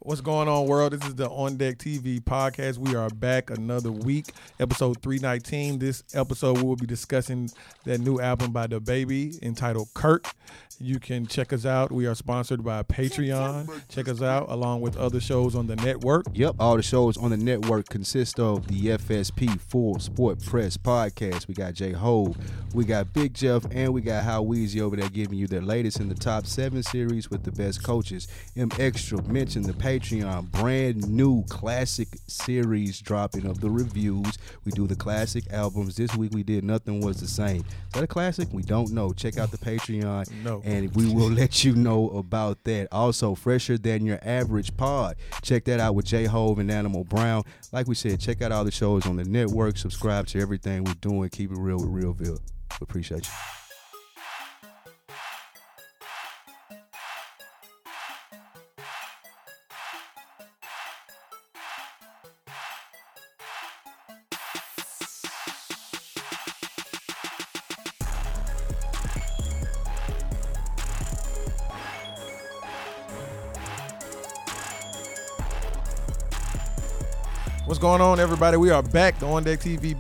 What's going on, world? This is the On Deck TV podcast. We are back another week, episode 319. This episode, we will be discussing that new album by DaBaby entitled Kirk. You can check us out. We are sponsored by Patreon. Check us out along with other shows on the network. Yep, all the shows on the network consist of the FSP Full Sport Press podcast. We got J Hove, we got Big Jeff, and we got How Weezy over there giving you their latest in the top 7 series with the best coaches. M Extra mentioned the Patreon brand new classic series dropping of the reviews. We do the classic albums. This week we did Nothing Was the Same. Is that a classic? We don't know. Check out the Patreon. No. And we will let you know about that. Also, Fresher Than Your Average Pod. Check that out with J Hove and Animal Brown. Like we said, check out all the shows on the network. Subscribe to everything we're doing. Keep it real with Realville. We appreciate you. What's going on, everybody? We are back, the On Deck TV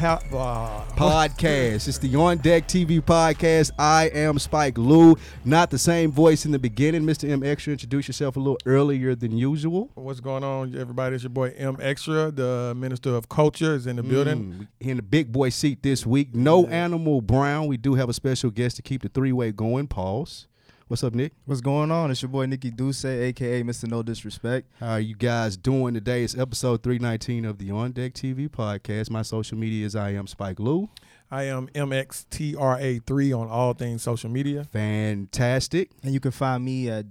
podcast. It's the On Deck TV podcast. I am Spike Lou. Not the same voice in the beginning. Mr. M Extra, introduce yourself a little earlier than usual. What's going on, everybody? It's your boy M Extra, the Minister of Culture, is in the building. In the big boy seat this week. No Animal Brown. We do have a special guest to keep the three-way going. Pause. What's up, Nick? What's going on? It's your boy Nicky Duce, a.k.a. Mr. No Disrespect. How are you guys doing today? It's episode 319 of the On Deck TV podcast. My social media is I am Spike Lou. I am MXTRA3 on all things social media. Fantastic. And you can find me at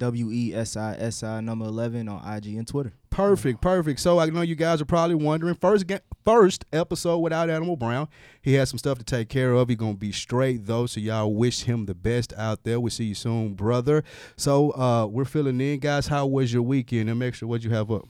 WESISI number 11 on IG and Twitter. Perfect. So I know you guys are probably wondering, first episode without Animal Brown. He has some stuff to take care of. He's going to be straight, though, so y'all wish him the best out there. We'll see you soon, brother. So we're filling in. Guys, how was your weekend? M Extra, what'd you have up?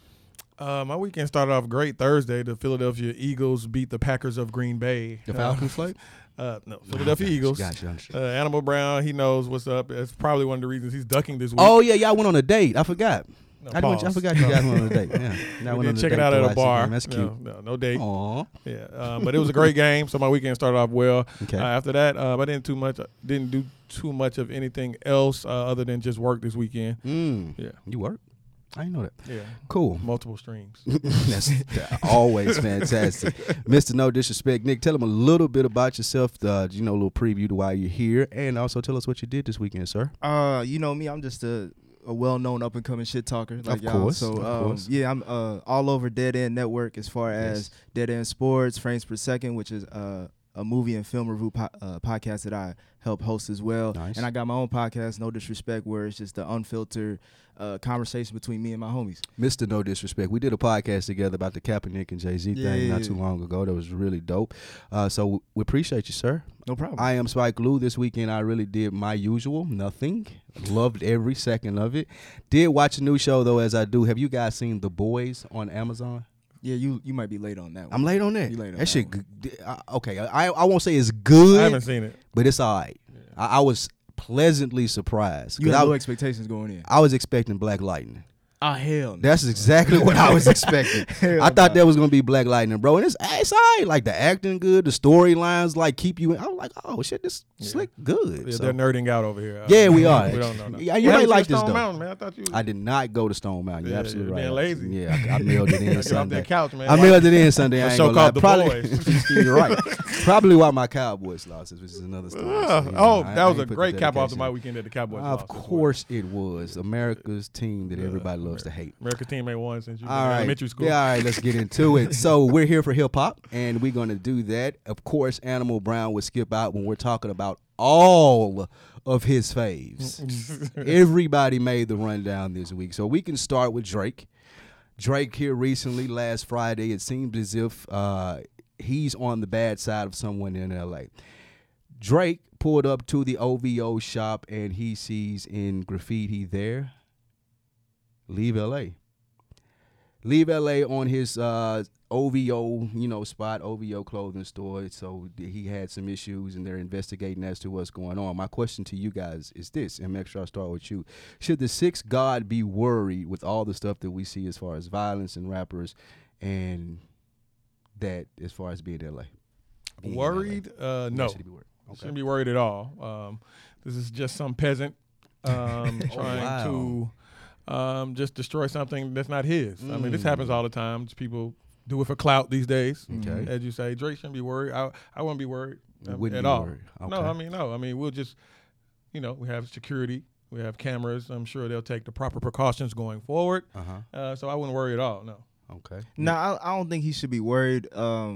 My weekend started off great. Thursday, the Philadelphia Eagles beat the Packers of Green Bay. The Falcons played? No, Philadelphia Eagles. Gotcha. Animal Brown, he knows what's up. That's probably one of the reasons he's ducking this week. Oh, yeah, y'all went on a date. I forgot. No, I forgot you guys went on a date. Yeah. We did check it out at a bar. That's cute. No date. Aww. Yeah, but it was a great game. So my weekend started off well. Okay. After that, I didn't do too much of anything else other than just work this weekend. Yeah. You work? I didn't know that. Yeah. Cool. Multiple streams. That's always fantastic. Mr. No Disrespect. Nick, tell them a little bit about yourself, a little preview to why you're here, and also tell us what you did this weekend, sir. You know me, I'm just a well-known up-and-coming shit talker like y'all. Course, so, of course. Yeah, I'm all over Dead End Network as far as Dead End Sports, Frames Per Second, which is a movie and film review podcast that I help host as well. Nice. And I got my own podcast, No Disrespect, where it's just the unfiltered conversation between me and my homies. Mr. No Disrespect. We did a podcast together about the Kaepernick and Jay-Z thing not too long ago. That was really dope. So we appreciate you, sir. No problem. I am Spike Lou. This weekend I really did my usual, nothing. Loved every second of it. Did watch a new show, though, as I do. Have you guys seen The Boys on Amazon? Yeah, you might be late on that one. I'm late on that. You late on that shit. Okay, I won't say it's good. I haven't seen it, but it's all right. Yeah. I was pleasantly surprised. You had low expectations going in. I was expecting Black Lightning. Oh, hell no. That's exactly what I was expecting. I thought that was going to be Black Lightning, bro. And it's all right. Like, the acting good, the storylines, like, keep you in. I was like, oh, shit, this slick good. Yeah, so, they're nerding out over here. Yeah, we are. We don't know. No. Yeah, you might like this, Stone though. Mountain, man. I thought you. I did not go to Stone Mountain. You're absolutely right. Being lazy. Yeah, I mailed it in Get Sunday. off that couch, man. I mailed it in Sunday. I ain't show gonna lie. called The Boys. You're right. Probably why my Cowboys lost, which is another story. So, that was a great cap off to my weekend that the Cowboys lost. Of course it was. America's team that everybody loves to hate. America's team ain't won since you been in elementary school. Yeah, all right, let's get into it. So we're here for hip-hop, and we're going to do that. Of course, Animal Brown would skip out when we're talking about all of his faves. Everybody made the rundown this week. So we can start with Drake. Drake here recently, last Friday, it seems as if he's on the bad side of someone in L.A. Drake pulled up to the OVO shop, and he sees in graffiti there, "Leave L.A." leave LA on his OVO, spot, OVO clothing store. So he had some issues, and they're investigating as to what's going on. My question to you guys is this, and make sure I start with you. Should the sixth god be worried with all the stuff that we see as far as violence and rappers and that as far as being in LA? Worried? No. Should he be worried? Okay. Shouldn't be worried at all. This is just some peasant trying to just destroy something that's not his. I mean, this happens all the time. Just people do it for clout these days. Okay. As you say, Drake shouldn't be worried. I wouldn't be worried Wouldn't at be all. worried. Okay. No. I mean, we'll just, we have security. We have cameras. I'm sure they'll take the proper precautions going forward. So I wouldn't worry at all, no. Okay. No, I don't think he should be worried.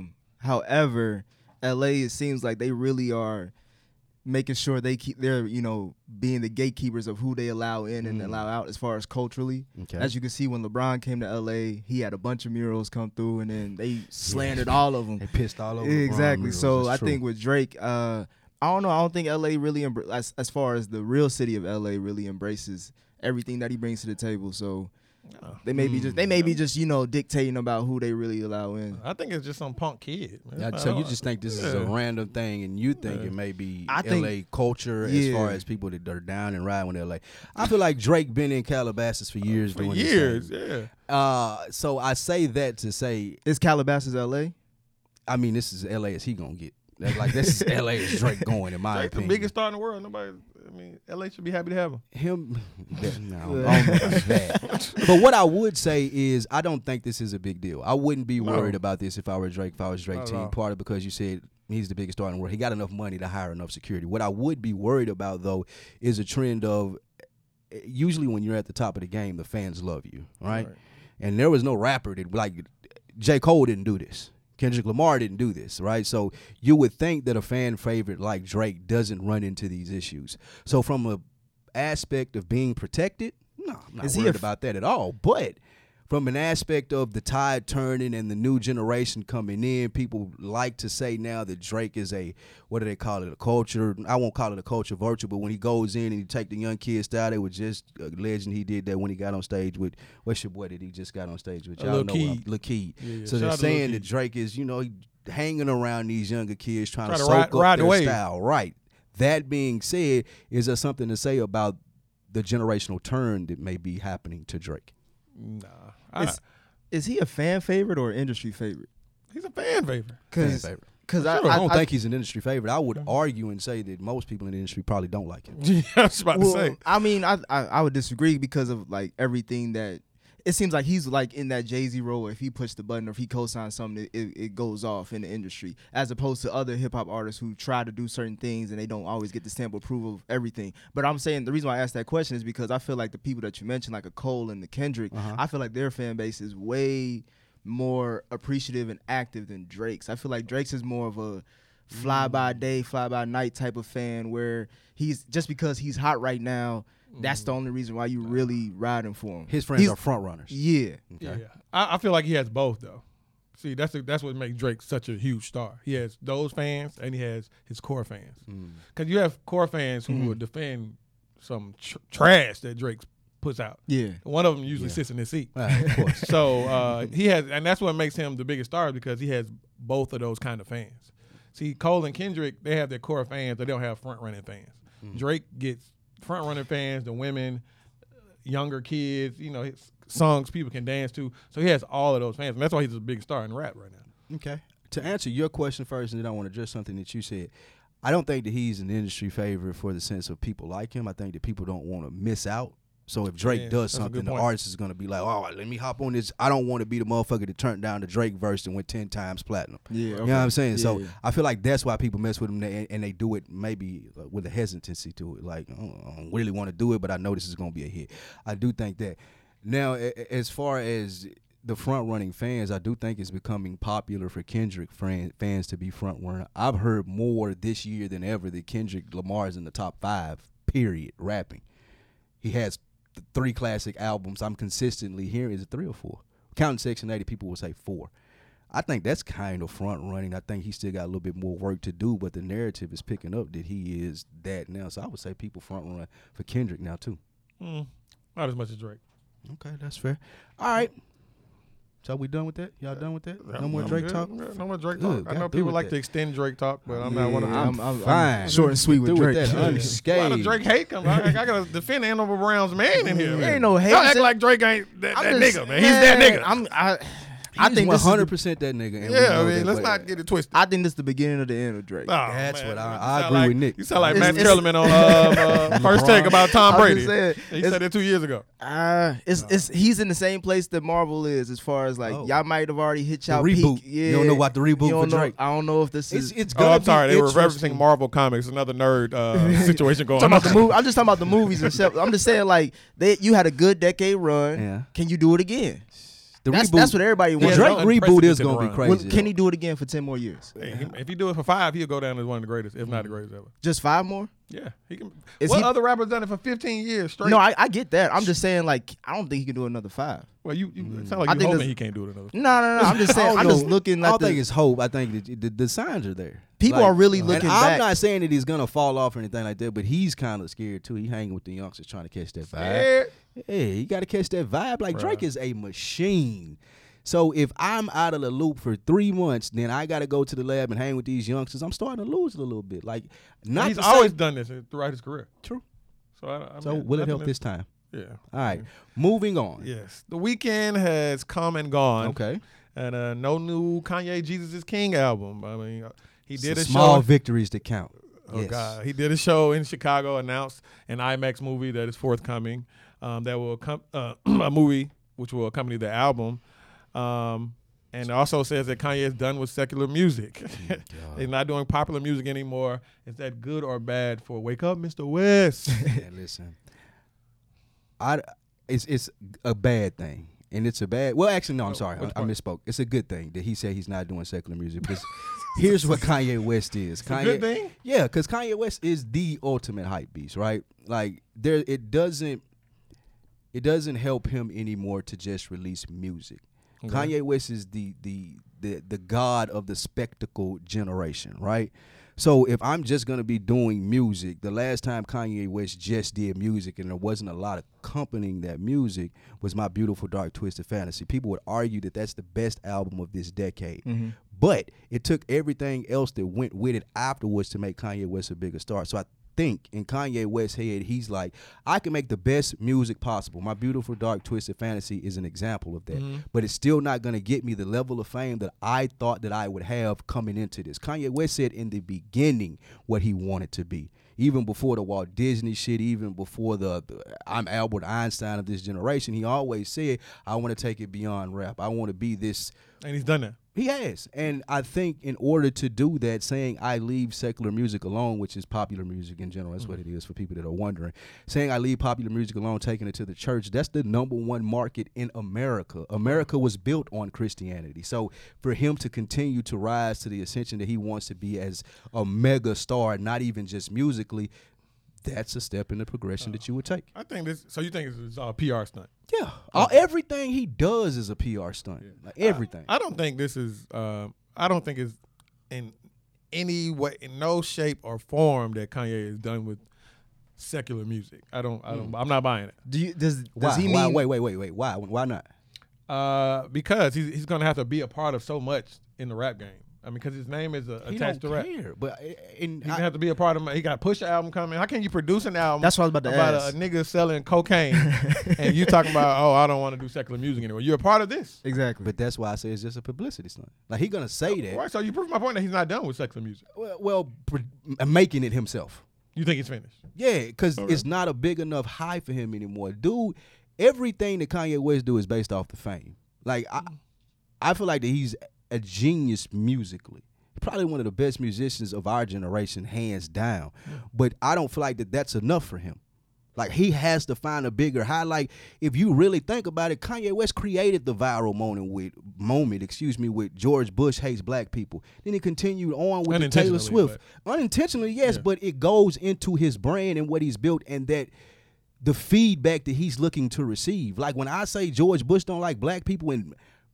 However, LA, it seems like they really are making sure they're being the gatekeepers of who they allow in and allow out as far as culturally. Okay. As you can see, when LeBron came to LA, he had a bunch of murals come through, and then they slandered all of them. They pissed all over Exactly. LeBron So murals. I That's true. think with Drake, I don't know. I don't think LA really as far as the real city of LA really embraces everything that he brings to the table. So they may be just dictating about who they really allow in. I think it's just some punk kid. Man. So you just think this is a random thing, and you think it may be LA culture as far as people that are down and riding with LA. I feel like Drake been in Calabasas for years. For doing years, this thing. yeah. So I say that to say, Is Calabasas LA? I mean, this is LA as he gonna get. This is LA as Drake going, in my Drake's the opinion. biggest star in the world. LA should be happy to have him. I don't know about that. But what I would say is I don't think this is a big deal. I wouldn't be worried about this if I were Drake, if I was Drake Not at team. all. Partly because you said he's the biggest star in the world. He got enough money to hire enough security. What I would be worried about, though, is a trend of usually when you're at the top of the game, the fans love you, right? And there was no rapper that, like, J. Cole didn't do this. Kendrick Lamar didn't do this, right? So you would think that a fan favorite like Drake doesn't run into these issues. So from a aspect of being protected, no, I'm not worried about that at all. But from an aspect of the tide turning and the new generation coming in, people like to say now that Drake is a, what do they call it, a culture, I won't call it a culture vulture, but when he goes in and he take the young kids style, it was just a legend. He did that when he got on stage with, what's your boy that he just got on stage with? Y'all know Lil Keed. Yeah. So Shout they're out to Lil saying that Keed. Drake is, he hanging around these younger kids trying to Try to soak ride up the their wave. style. Right. That being said, is there something to say about the generational turn that may be happening to Drake? Nah. Is he a fan favorite or industry favorite? He's a fan favorite. Because I don't think he's an industry favorite. I would argue and say that most people in the industry probably don't like him. I was about to say. I mean, I would disagree because of like everything that it seems like he's like in that Jay-Z role. If he pushed the button or if he co-signs something, it goes off in the industry, as opposed to other hip hop artists who try to do certain things and they don't always get the stamp of approval of everything. But I'm saying the reason why I asked that question is because I feel like the people that you mentioned, like a Cole and the Kendrick, I feel like their fan base is way more appreciative and active than Drake's. I feel like Drake's is more of a fly by day, fly by night type of fan where he's just because he's hot right now. That's the only reason why you really riding for him. His friends are front runners. Yeah. Okay. Yeah. I feel like he has both though. See, that's what makes Drake such a huge star. He has those fans and he has his core fans. Because you have core fans who will defend some trash that Drake puts out. Yeah. One of them usually sits in his seat. Of course. So he has, and that's what makes him the biggest star because he has both of those kind of fans. See, Cole and Kendrick, they have their core fans, they don't have front running fans. Drake gets front running fans, the women, younger kids, his songs people can dance to. So he has all of those fans, and that's why he's a big star in rap right now. Okay. To answer your question first, and then I want to address something that you said. I don't think that he's an industry favorite for the sense of people like him. I think that people don't want to miss out. So if Drake does that's a good something, the point. artist is going to be like, oh, let me hop on this. I don't want to be the motherfucker that turned down the Drake verse and went 10 times platinum. Yeah. You know what I'm saying? Yeah, So yeah. I feel like that's why people mess with him and they do it maybe with a hesitancy to it. Like, I don't really want to do it, but I know this is going to be a hit. I do think that. Now, as far as the front-running fans, I do think it's becoming popular for Kendrick fans to be front-runner. I've heard more this year than ever that Kendrick Lamar is in the top 5, period, rapping. He has 3 classic albums. I'm consistently hearing, is it 3 or 4? Counting Section 80, people will say 4. I think that's kind of front-running. I think he still got a little bit more work to do, but the narrative is picking up that he is that now. So I would say people front-run for Kendrick now, too. Not as much as Drake. Okay, that's fair. All right. So we done with that? Y'all done with that? No I'm more Drake good. talk? No more Drake Good. talk. I Got know through people with like that. to extend Drake talk, but I'm not one of them. I'm fine. short and sweet with Through Drake. that A lot unscathed. of Drake hate come. I gotta defend Hannibal Brown's man in here. There ain't no hate. Y'all act like Drake ain't that I'm nigga, just- man. He's that nigga. I think think this is the- 100% that nigga. And we Yeah, know I mean, that, let's but- not get it twisted. I think this is the beginning of the end of Drake. Oh, That's man. what I You agree sound like- with Nick. You sound like It's- Matt it's- Kellerman on First Take about Tom I'm Brady. just saying, He it's- said it 2 years ago. It's he's in the same place that Marvel is as far as like Oh. y'all might have already hit The y'all reboot. peak. Yeah, You don't know about the reboot You don't for know- Drake. I don't know if this is. It's Oh, gonna I'm sorry. be They were interesting. referencing Marvel Comics, another nerd situation going talking on. about the movie. I'm just talking about the movies and stuff. I'm just saying like you had a good decade run. Yeah. Can you do it again? The That's reboot. what everybody The wants. Drake no reboot is unprecedented gonna be run. crazy. Well, can he do it again for 10 more years? If he do it for 5, he'll go down as one of the greatest, if not the greatest ever. Just 5 more? Yeah, he can. Is What he- other rappers done it for 15 years straight? No, I get that. I'm just saying like I don't think he can do another 5. Well, you it sound like I you think hoping there's- he can't do it another. No. I'm just I saying. don't I'm just know. looking I at don't think the. it's hope. I think the signs are there. People are really looking and I'm back. not saying that he's gonna fall off or anything like that, but he's kind of scared too. He hanging with the youngsters trying to catch that vibe. Yeah. Hey, you got to catch that vibe. Like Bruh. Drake is a machine. So if I'm out of the loop for 3 months, then I got to go to the lab and hang with these youngsters. I'm starting to lose it a little bit. Like, not He's to always say, done this throughout his career. true. So I So mean, will it nothing help is- this time? Yeah. All right, moving on. Yes. The weekend has come and gone. Okay. And no new Kanye Jesus is King album. I mean, he did Some a small show. victories to count. Oh Yes. God, he did a show in Chicago. Announced an IMAX movie that is forthcoming. That will a movie which will accompany the album. And it also says that Kanye is done with secular music. He's not doing popular music anymore. Is that good or bad for Wake Up, Mr. West? Yeah, listen, it's a bad thing, and it's a bad. Well, actually, no. I'm sorry, which I part? misspoke. It's a good thing that he said he's not doing secular music because here's what Kanye West is. It's a good thing? Yeah, because Kanye West is the ultimate hype beast, right? Like it doesn't help him anymore to just release music. Okay. Kanye West is the god of the spectacle generation, right? So if I'm just gonna be doing music, the last time Kanye West just did music and there wasn't a lot accompanying that music was My Beautiful Dark Twisted Fantasy. People would argue that that's the best album of this decade. Mm-hmm. But it took everything else that went with it afterwards to make Kanye West a bigger star. So I think in Kanye West's head, he's like, I can make the best music possible. My Beautiful Dark Twisted Fantasy is an example of that. Mm-hmm. But it's still not going to get me the level of fame that I thought that I would have coming into this. Kanye West said in the beginning what he wanted to be. Even before the Walt Disney shit, even before the I'm Albert Einstein of this generation, he always said, I want to take it beyond rap. I want to be this. And he's done that. He has. And I think in order to do that, saying I leave secular music alone, which is popular music in general, that's what it is for people that are wondering. Saying I leave popular music alone, taking it to the church, that's the #1 market in America. America was built on Christianity. So for him to continue to rise to the ascension that he wants to be as a mega star, not even just musically, that's a step in the progression that you would take. I think this. So you think it's a PR stunt? Yeah. Everything he does is a PR stunt. Like everything. I don't think this is. I don't think it's in any way, in no shape or form that Kanye is done with secular music. I don't. I'm not buying it. Does Why? he Why? mean? Wait. Why not? Because he's going to have to be a part of so much in the rap game. I mean, because his name is He attached don't to rap. care. But He's gonna have to be a part of. He got Push album coming. How can you produce an album? That's what I was about to about ask. a nigga selling cocaine, and you talking about, oh, I don't want to do secular music anymore. You're a part of this, Exactly. But that's why I say it's just a publicity stunt. Like he gonna say that. right? So you prove my point that he's not done with secular music. Making it himself. You think he's finished? Yeah, because Okay. it's not a big enough high for him anymore. Dude, everything that Kanye West do is based off the fame. Like I feel like that he's a genius musically. Probably one of the best musicians of our generation, hands down. But I don't feel like that's enough for him. Like he has to find a bigger high. Like if you really think about it, Kanye West created the viral moment with George Bush hates black people. Then he continued on with the Taylor Swift. Unintentionally, yes, Yeah. but it goes into his brand and what he's built, and that the feedback that he's looking to receive. Like when I say George Bush don't like black people and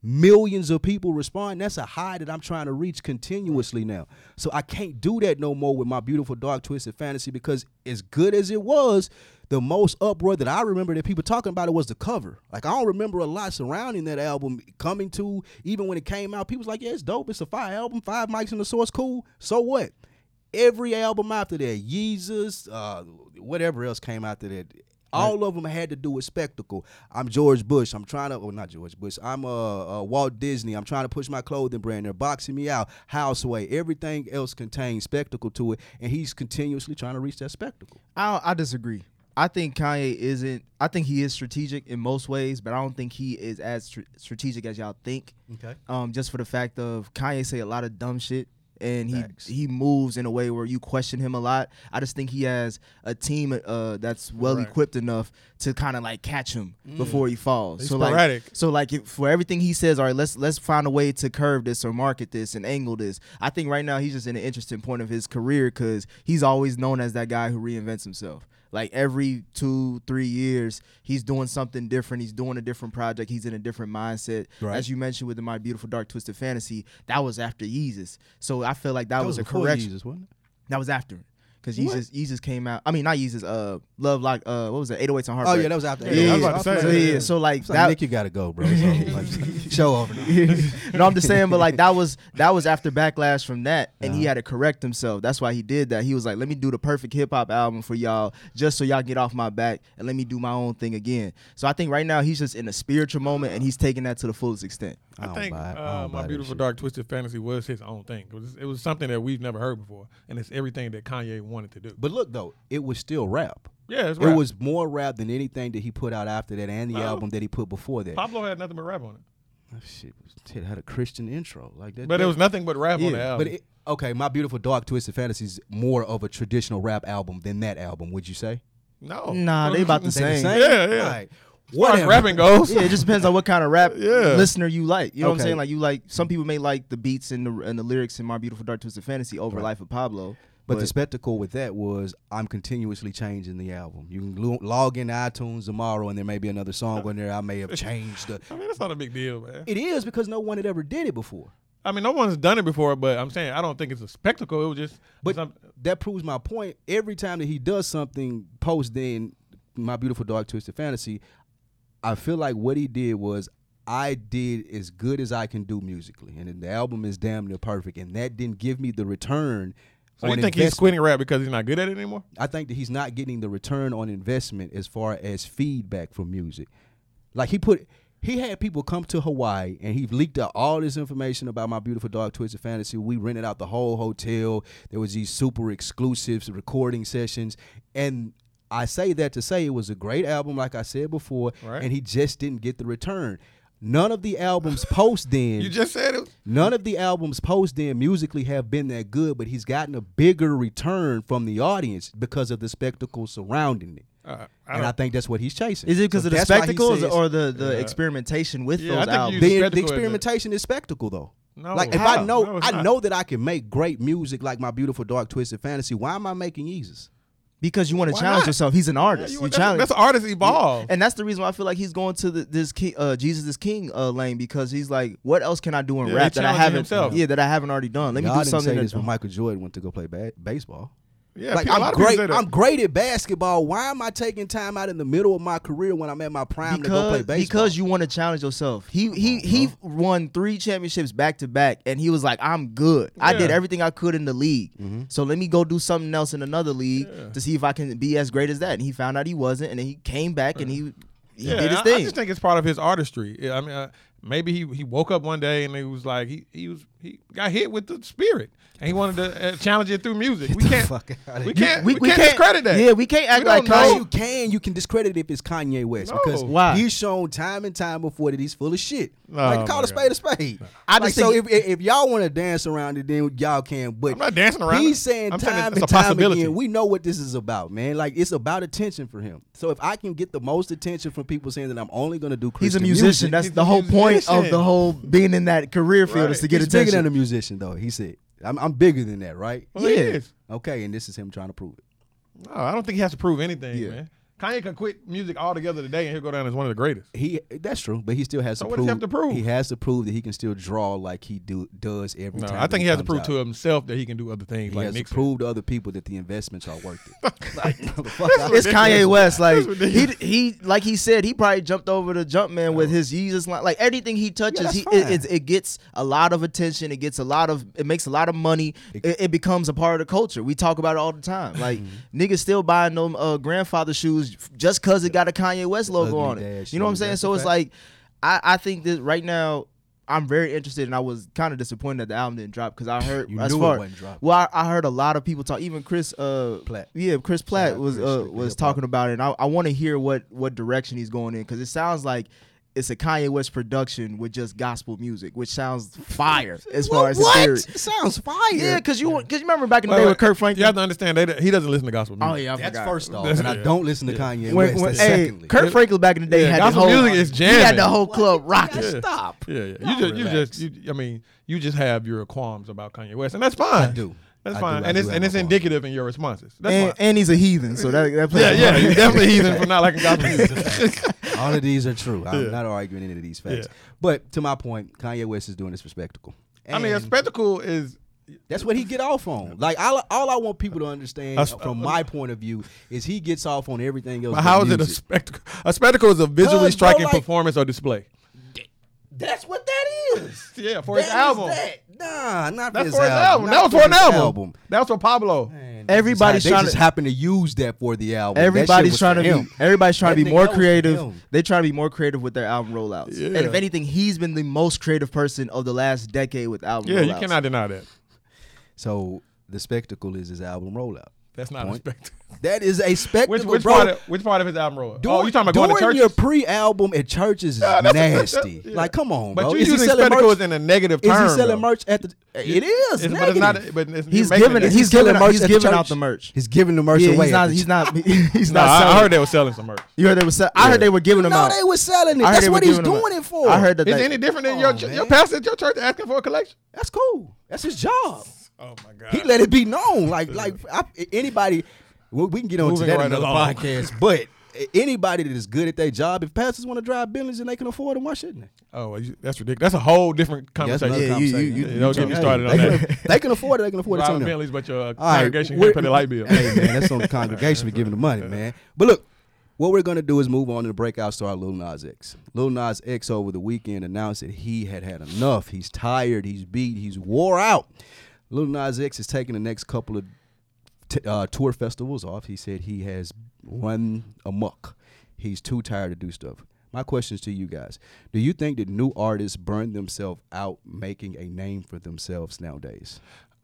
millions of people respond. That's a high that I'm trying to reach continuously now. So I can't do that no more with My Beautiful Dark Twisted Fantasy, because as good as it was, the most uproar that I remember that people talking about it was the cover. Like, I don't remember a lot surrounding that album coming to, even when it came out. People was like, yeah, it's dope. It's a fire album. 5 mics in the source, cool. So what? Every album after that, Yeezus, whatever else came after that, all of them had to do with spectacle. I'm George Bush. I'm trying to, not George Bush. I'm Walt Disney. I'm trying to push my clothing brand. They're boxing me out. Houseway. Everything else contains spectacle to it, and he's continuously trying to reach that spectacle. I disagree. I think Kanye isn't. I think he is strategic in most ways, but I don't think he is as strategic as y'all think. Okay. Just for the fact of Kanye say a lot of dumb shit, and he moves in a way where you question him a lot. I just think he has a team that's well equipped enough to kind of like catch him before he falls. He's so sporadic. For everything he says, all right, let's find a way to curve this or market this and angle this. I think right now he's just in an interesting point of his career because he's always known as that guy who reinvents himself. Like every 2-3 years, he's doing something different. He's doing a different project. He's in a different mindset. Right. As you mentioned with the My Beautiful Dark Twisted Fantasy, that was after Yeezus. So I feel like that was a correction. Yeezus, wasn't it? That was after. Because Yeezus came out. I mean, not Yeezus. Love Like what was it? 808s on Heartbreak. Oh yeah, that was after. Yeah, I was about to say. So like that. Nick, you gotta go, bro. So, like, show over. No, I'm just saying, but like that was after backlash from that, and he had to correct himself. That's why he did that. He was like, let me do the perfect hip hop album for y'all, just so y'all get off my back, and let me do my own thing again. So I think right now he's just in a spiritual moment, and he's taking that to the fullest extent. I think My Beautiful Dark Twisted Fantasy was his own thing. It was something that we've never heard before, and it's everything that Kanye wanted to do. But look, though, it was still rap. Yeah, it's rap. It was more rap than anything that he put out after that and the album that he put before that. Pablo had nothing but rap on it. Oh, shit, it had a Christian intro like that. But it was nothing but rap on the album. But okay, My Beautiful Dark Twisted Fantasy is more of a traditional rap album than that album, would you say? No. Nah, they about the same. Yeah. Right. What rapping goes? Yeah, it just depends on what kind of rap listener you like. You know what I'm saying? Like you like some people may like the beats and the lyrics in My Beautiful Dark Twisted Fantasy over Life of Pablo. But the spectacle with that was I'm continuously changing the album. You can log into iTunes tomorrow and there may be another song on there I may have changed. I mean, that's not a big deal, man. It is, because no one had ever did it before. I mean, no one's done it before, but I'm saying I don't think it's a spectacle. It was just. But that proves my point. Every time that he does something post then My Beautiful Dark Twisted Fantasy, I feel like what he did was I did as good as I can do musically, and the album is damn near perfect, and that didn't give me the return. So you think he's quitting rap because he's not good at it anymore? I think that he's not getting the return on investment as far as feedback from music. Like he had people come to Hawaii and he leaked out all this information about My Beautiful Dark Twisted Fantasy. We rented out the whole hotel. There was these super exclusive recording sessions, and I say that to say it was a great album, like I said before, and he just didn't get the return. None of the albums post then. You just said it. None of the albums post then musically have been that good, but he's gotten a bigger return from the audience because of the spectacle surrounding it. I think that's what he's chasing. Is it because of the spectacles or the experimentation with those albums? The experimentation is spectacle, though. No, like if I know that I can make great music like My Beautiful Dark Twisted Fantasy, why am I making Yeezus? Because you want to challenge yourself. He's an artist. Yeah, that's artist evolve. And that's the reason why I feel like he's going to this Jesus is King lane, because he's like, what else can I do in rap that I haven't already done? Let me do something. Say this when Michael Jordan went to go play baseball. Yeah, like I'm great at basketball. Why am I taking time out in the middle of my career when I'm at my prime to go play baseball? Because you want to challenge yourself. He won 3 championships back to back, and he was like, I'm good. Yeah. I did everything I could in the league. Mm-hmm. So let me go do something else in another league to see if I can be as great as that. And he found out he wasn't, and then he came back and he did his thing. I just think it's part of his artistry. I mean, maybe he woke up one day and it was like he got hit with the spirit. And he wanted to challenge it through music. We can't discredit that. Yeah, we can't act like Kanye. You can discredit it if it's Kanye West. No. Because why? He's shown time and time before that he's full of shit. Oh, call a spade a spade. If y'all want to dance around it, then y'all can. But I'm not dancing around he's saying time and time again, we know what this is about, man. Like, it's about attention for him. So if I can get the most attention from people saying that I'm only going to do Christian music. He's a musician. Music, That's the whole point of the whole being in that career field is to get attention. He's bigger than a musician, though, he said. I'm bigger than that, right? Well, he is. Okay, and this is him trying to prove it. No, I don't think he has to prove anything, man. Kanye could quit music altogether today, and he'll go down as one of the greatest. That's true, but he still has So to what prove. does he have to prove? He has to prove that he can still draw like he does every No, time. I think he has to comes prove out. to himself that he can do other things. He like has to mixing. prove to other people that the investments are worth it. It's Kanye West. Like ridiculous. he like he said, he probably jumped over the Jumpman with his Yeezus line. Like everything he touches, that's it gets a lot of attention. It makes a lot of money. It becomes a part of the culture. We talk about it all the time. Like niggas still buying them grandfather shoes just cause it got a Kanye West logo Ugly on it. dash You know what I'm shoes, saying? that's So a it's fact. like I think that right now I'm very interested, and I was kind of disappointed that the album didn't drop because I heard You as knew it far wasn't dropping. well, I heard a lot of people talk. Even Chris Platt. yeah, Chris Platt Shout out was Chris, Hip was Hop. talking about it. And I want to hear what direction he's going in because it sounds like it's a Kanye West production with just gospel music, which sounds fire as far as the theory. It sounds fire. Yeah, because you remember back in the day with Kurt Franklin. You have to understand he doesn't listen to gospel music. Oh yeah, I That's forgot. first off, That's- and I yeah. don't listen to Kanye When, West. That's hey, secondly. Kurt Franklin back in the day Yeah, had the gospel whole music is He had jamming. the whole club rocking. Yeah. Stop. Yeah, Relax. you just have your qualms about Kanye West, and that's fine. I do. That's I fine, do. I and do it's have it's my indicative in your responses. That's fine. And he's a heathen, so that plays Yeah, you're definitely heathen for not liking gospel music. All of these are true. I'm Yeah. not arguing any of these facts. Yeah. But to my point, Kanye West is doing this for spectacle. I mean, a And spectacle is that's what he get off on. Like all I want people to understand from my point of view is he gets off on everything else. But how but is it a music. spectacle? A spectacle is a visually Bro, striking like- performance or display. That's what that is. Yeah, for his That is album. that. Nah, not That's his for his album. Not That was for an his album. That was for Pablo. Man, Everybody's they trying just to- happen to use that for the album. Everybody's trying to be That thing more that was for creative. him. They trying to be more creative with their album rollouts. Yeah. And if anything, he's been the most creative person of the last decade with album Yeah, rollouts. you cannot deny that. So the spectacle is his album rollout. That's not Point. a spectacle. That is a spectacle, Which bro. part of his album roll? Doing, You talking about going to doing church? your pre-album at churches is that's nasty. yeah. Like, come on, But bro. you Is he using selling spectacles merch? in a negative Is term. he selling though. merch at the? It is. It's, but it's not. negative. But it's, He's you're making giving it. it. He's selling giving out. merch He's at the giving out church. the merch. He's giving the merch Yeah, away. he's not. at the He's not. He's Nah, not. I selling. heard they were selling some merch. You heard they was. I heard they were giving them No, out. they were selling it. I heard That's they what were he's giving them doing out. it for. I heard that. Is it they- any different than Come your on, your man. pastor at your church asking for a collection? That's cool. That's his job. Oh my God. He let it be known. Anybody. We can get on to Moving that right another along. podcast. But anybody that is good at their job, if pastors want to drive Bentleys and they can afford them, why shouldn't they? Oh, well, that's ridiculous. That's a whole different That's conversation. another conversation. Yeah, don't get me Hey, started on they that. can- They can afford it. They can afford it. It's on Driving them. Bentleys, but your All right, congregation we're- can't pay the light bill. Hey man, that's on the congregation for giving the money, man. But look, what we're gonna do is move on to the breakout star Lil Nas X. Lil Nas X over the weekend announced that he had enough. He's tired. He's beat. He's wore out. Lil Nas X is taking the next couple of tour festivals off. He said he has run amok. He's too tired to do stuff. My questions to you guys: do you think that new artists burn themselves out making a name for themselves nowadays?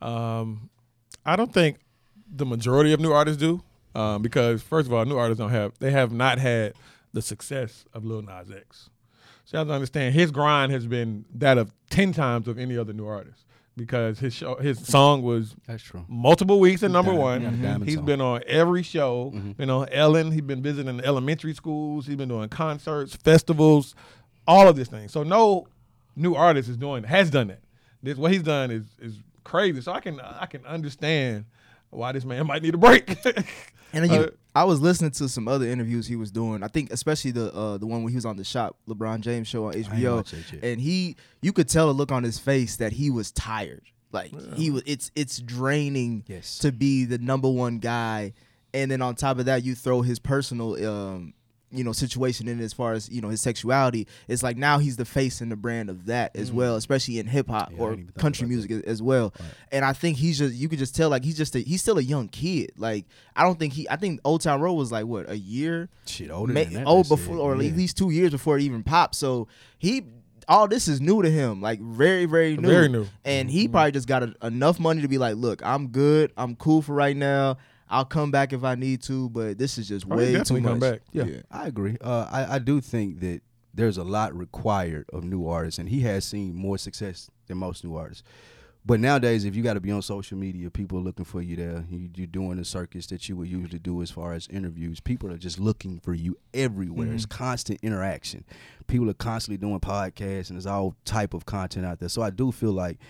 I don't think the majority of new artists do, because first of all, new artists have not had the success of Lil Nas X. So you have to understand his grind has been that of 10 times of any other new artist, because his song was That's true. multiple weeks at number Diamond- one. yeah, Diamond He's song. been on every show. Mm-hmm. Been on Ellen. He's been visiting elementary schools. He's been doing concerts, festivals, all of this thing. So no new artist has done that. What he's done is crazy. So I can understand why this man might need a break. And I was listening to some other interviews he was doing. I think especially the one when he was on the Shop LeBron James show on I ain't HBO, watch that yet. and you could tell the look on his face that he was tired. Like he was, it's draining Yes. to be the number one guy, and then on top of that, you throw his personal situation in as far as his sexuality. It's like now he's the face and the brand of that as well, especially in hip hop Yeah, I or didn't even think country about music as well. Right. And I think you could just tell like he's still a young kid. Like I think Old Town Road was like what, a year Shit, older than that. old they before, said. or Yeah. at least 2 years before it even popped. So all this is new to him, like very, very new. Very new. And he probably just got enough money to be like, look, I'm good. I'm cool for right now. I'll come back if I need to, but this is just Oh, he way too definitely much. come back. Yeah, I agree. I do think that there's a lot required of new artists, and he has seen more success than most new artists. But nowadays, if you got to be on social media, people are looking for you there. You're doing the circus that you would usually do as far as interviews. People are just looking for you everywhere. It's constant interaction. People are constantly doing podcasts, and there's all type of content out there. So I do feel like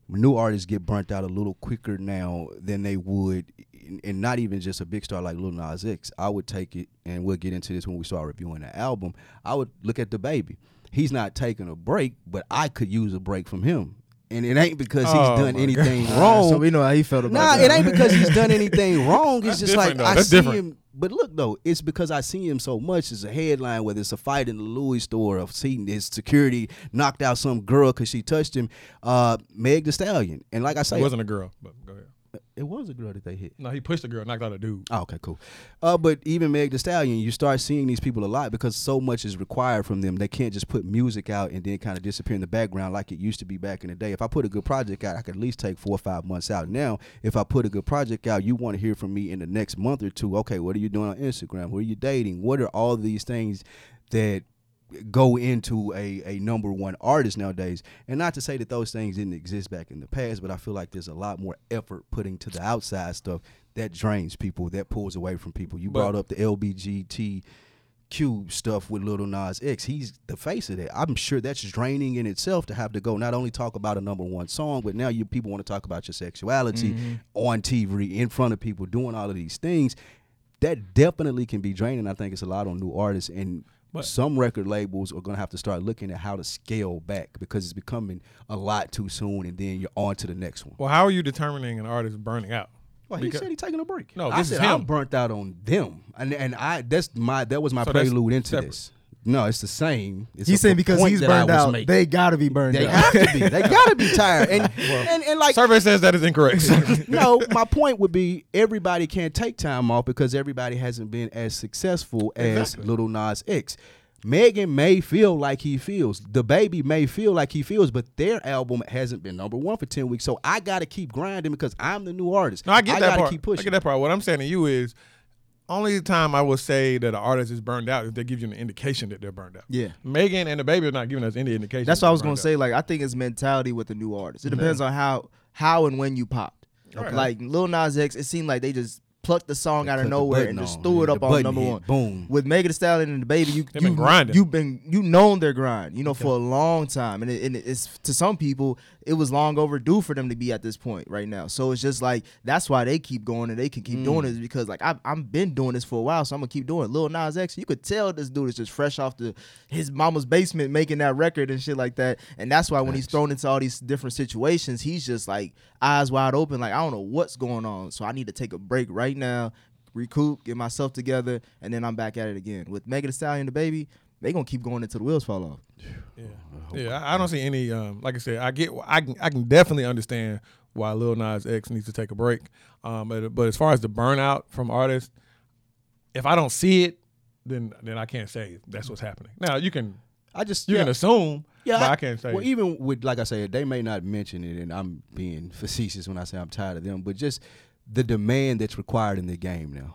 new artists get burnt out a little quicker now than they would, and not even just a big star like Lil Nas X. I would take it, and we'll get into this when we start reviewing the album. I would look at DaBaby. He's not taking a break, but I could use a break from him. And it ain't because he's done anything wrong. So we know how he felt about that. It ain't because he's done anything wrong. It's just like I see him. But look, though, it's because I see him so much as a headline, whether it's a fight in the Louis store or seeing his security knocked out some girl because she touched him, Meg Thee Stallion. And like I say, it wasn't a girl, but go ahead. It was a girl that they hit. No, he pushed a girl, knocked out a dude. Oh, okay, cool. But even Meg Thee Stallion, you start seeing these people a lot because so much is required from them. They can't just put music out and then kind of disappear in the background like it used to be back in the day. If I put a good project out, I could at least take 4 or 5 months out. Now, if I put a good project out, you want to hear from me in the next month or two. Okay, what are you doing on Instagram? Who are you dating? What are all these things that go into a number one artist nowadays? And not to say that those things didn't exist back in the past, but I feel like there's a lot more effort put into the outside stuff that drains people, that pulls away from people. You brought up the LBGTQ stuff with Lil Nas X. He's the face of that. I'm sure that's draining in itself to have to go not only talk about a number one song, but now people want to talk about your sexuality on TV, in front of people, doing all of these things. That definitely can be draining. I think it's a lot on new artists, and some record labels are going to have to start looking at how to scale back because it's becoming a lot too soon, and then you're on to the next one. Well, how are you determining an artist burning out? Well, he said he's taking a break. No, I said I'm burnt out on them, and that was my prelude into separate. This. No, it's the same. It's he's saying because he's burned out, they gotta be burned out. They have to be. They gotta be tired. And like survey says that is incorrect. No, my point would be everybody can't take time off because everybody hasn't been as successful as Lil Nas X. Megan may feel like he feels. DaBaby may feel like he feels, but their album hasn't been number one for 10 weeks. So I gotta keep grinding because I'm the new artist. No, I get that part. Keep pushing. I get that part. What I'm saying to you is, only time I will say that an artist is burned out is they give you an indication that they're burned out. Yeah. Megan and DaBaby are not giving us any indication. That's what I was gonna say. Like, I think it's mentality with the new artist. It depends on how and when you popped. Okay. Like Lil Nas X, it seemed like they just plucked the song out of nowhere and just threw it up on number one. Boom. With Megan Thee Stallion and DaBaby, you've been grinding. You've known their grind, for a long time, and it's to some people it was long overdue for them to be at this point right now. So it's just like that's why they keep going and they can keep doing it because like I've been doing this for a while, so I'm gonna keep doing it. Lil Nas X, you could tell this dude is just fresh off his mama's basement making that record and shit like that, and that's why when he's thrown into all these different situations, he's just like eyes wide open, like I don't know what's going on, so I need to take a break right now, recoup, get myself together, and then I'm back at it again. With Megan Thee Stallion and DaBaby, they gonna keep going until the wheels fall off. Yeah. I don't see any. Like I said, I can definitely understand why Lil Nas X needs to take a break. But as far as the burnout from artists, if I don't see it, then I can't say that's what's happening. Now you can. Can assume. Yeah, but I can't say. Well, even with like I said, they may not mention it, and I'm being facetious when I say I'm tired of them, but just the demand that's required in the game now.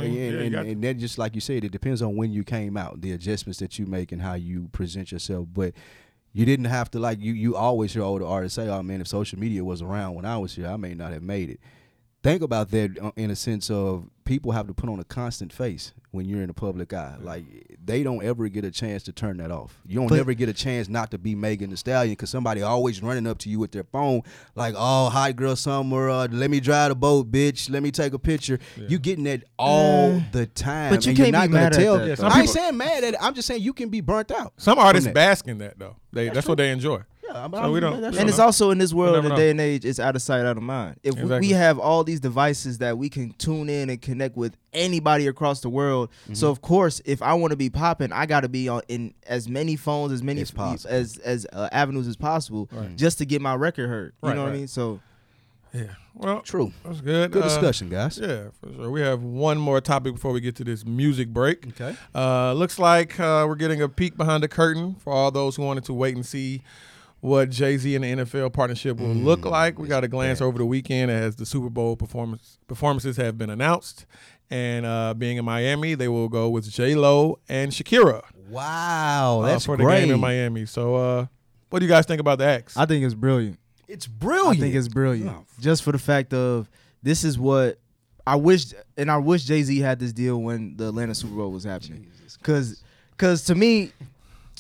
And then just like you said, it depends on when you came out, the adjustments that you make and how you present yourself. But you didn't have to you always hear older artists say, oh man, if social media was around when I was here, I may not have made it. Think about that in a sense of people have to put on a constant face when you're in the public eye. Like, they don't ever get a chance to turn that off. You don't ever get a chance not to be Megan Thee Stallion because somebody always running up to you with their phone like, oh, hi, girl, summer, let me drive the boat, bitch. Let me take a picture. Yeah. You getting that all the time. But you can't be mad at that. I ain't saying mad at it. I'm just saying you can be burnt out. Some artists bask in that, though. That's what they enjoy. Yeah, so we don't, and it's also in this world, in the day and age, it's out of sight, out of mind. If we have all these devices that we can tune in and connect with anybody across the world, so of course, if I want to be popping, I got to be in as many phones, as many as avenues as possible, just to get my record heard. You know what I mean? So. Yeah, well, true. That's good. Good discussion, guys. Yeah, for sure. We have one more topic before we get to this music break. Okay. Looks like we're getting a peek behind the curtain for all those who wanted to wait and see what Jay-Z and the NFL partnership will look like. We got a glance over the weekend as the Super Bowl performances have been announced. And being in Miami, they will go with J-Lo and Shakira. Wow, that's for great. the game in Miami. So what do you guys think about the acts? I think it's brilliant. It's brilliant. I think it's brilliant. Just for the fact of this is what I wish Jay-Z had this deal when the Atlanta Super Bowl was happening. Because to me,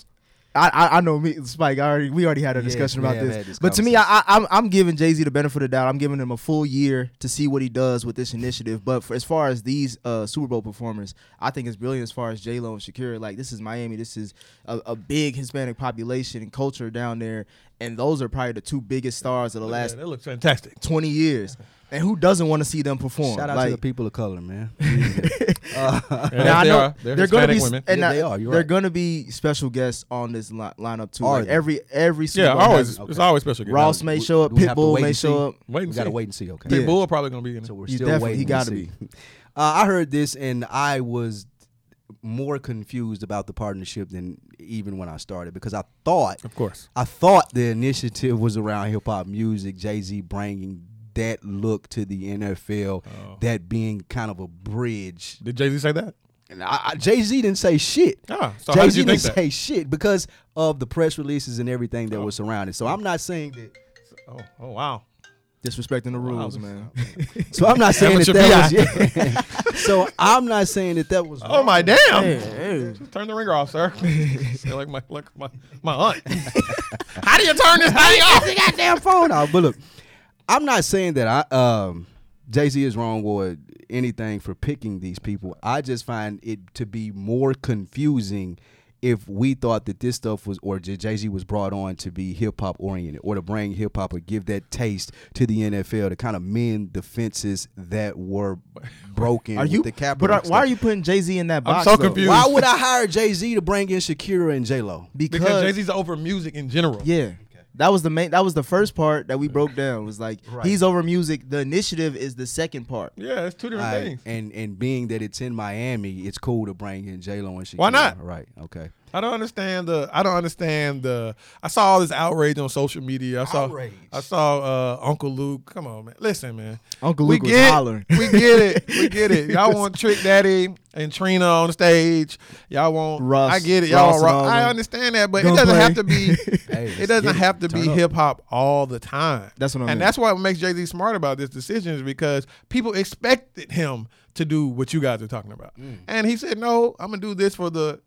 I know me, Spike. We already had a discussion about this. But to me, I'm giving Jay-Z the benefit of the doubt. I'm giving him a full year to see what he does with this initiative. But as far as these Super Bowl performers, I think it's brilliant. As far as J-Lo and Shakira, like this is Miami. This is a big Hispanic population and culture down there, and those are probably the two biggest stars of the last. That looks fantastic. 20 years. And who doesn't want to see them perform? Shout out to the people of color, man. Yeah, now I know they're going to be women. and Yeah, they are. You're they're right. going to be special guests on this lineup too. Are Like they? every Super Yeah, Bowl always. has- It's always special. guests. Ross may show up, Do we have to Pitbull wait may and show see? up. Wait and We got to see. wait and see, okay? Yeah. Pitbull probably gonna be in it. So we're He still definitely- waiting he to gotta see. be. I heard this, and I was more confused about the partnership than even when I started, because I thought Of course. the initiative was around hip hop music, Jay-Z bringing that look to the NFL, that being kind of a bridge. Did Jay-Z say that? And Jay-Z didn't say shit. Ah, so how did Jay-Z you didn't think that? say shit because of the press releases and everything that was surrounding. So I'm not saying that. Oh wow. Disrespecting the rules, Wow. man. So I'm not saying that Amateur that was. Yeah. So I'm not saying that was. Oh my damn. Hey. Just turn the ringer off, sir. Sound like my aunt. How do you turn this thing off? the goddamn phone off. But look, I'm not saying that Jay-Z is wrong or anything for picking these people. I just find it to be more confusing if we thought that this stuff was, or Jay-Z was brought on to be hip-hop oriented or to bring hip-hop or give that taste to the NFL to kind of mend the fences that were broken Are you? with the capital. But why are you putting Jay-Z in that box? so though? confused. Why would I hire Jay-Z to bring in Shakira and J-Lo? Because Jay-Z's over music in general. Yeah. That was the first part that we broke down. Was like Right. he's over music. The initiative is the second part. Yeah, it's two different things. And being that it's in Miami, it's cool to bring in J-Lo and Shakira. Why not? Right. Okay. I don't understand the. I saw all this outrage on social media. Outrage. I saw Uncle Luke. Come on, man. Listen, man. Uncle We Luke was get, hollering. we get it. We get it. Y'all want Trick Daddy and Trina on stage. Y'all want Russ. I get it. Y'all Ross want and all I them. understand that, but it Gunplay. doesn't have to be. Hey, It doesn't have to Turn be up. hip hop all the time. That's what I mean. And that's what makes Jay-Z smart about this decision, is because people expected him to do what you guys are talking about. And he said, no, I'm going to do this for the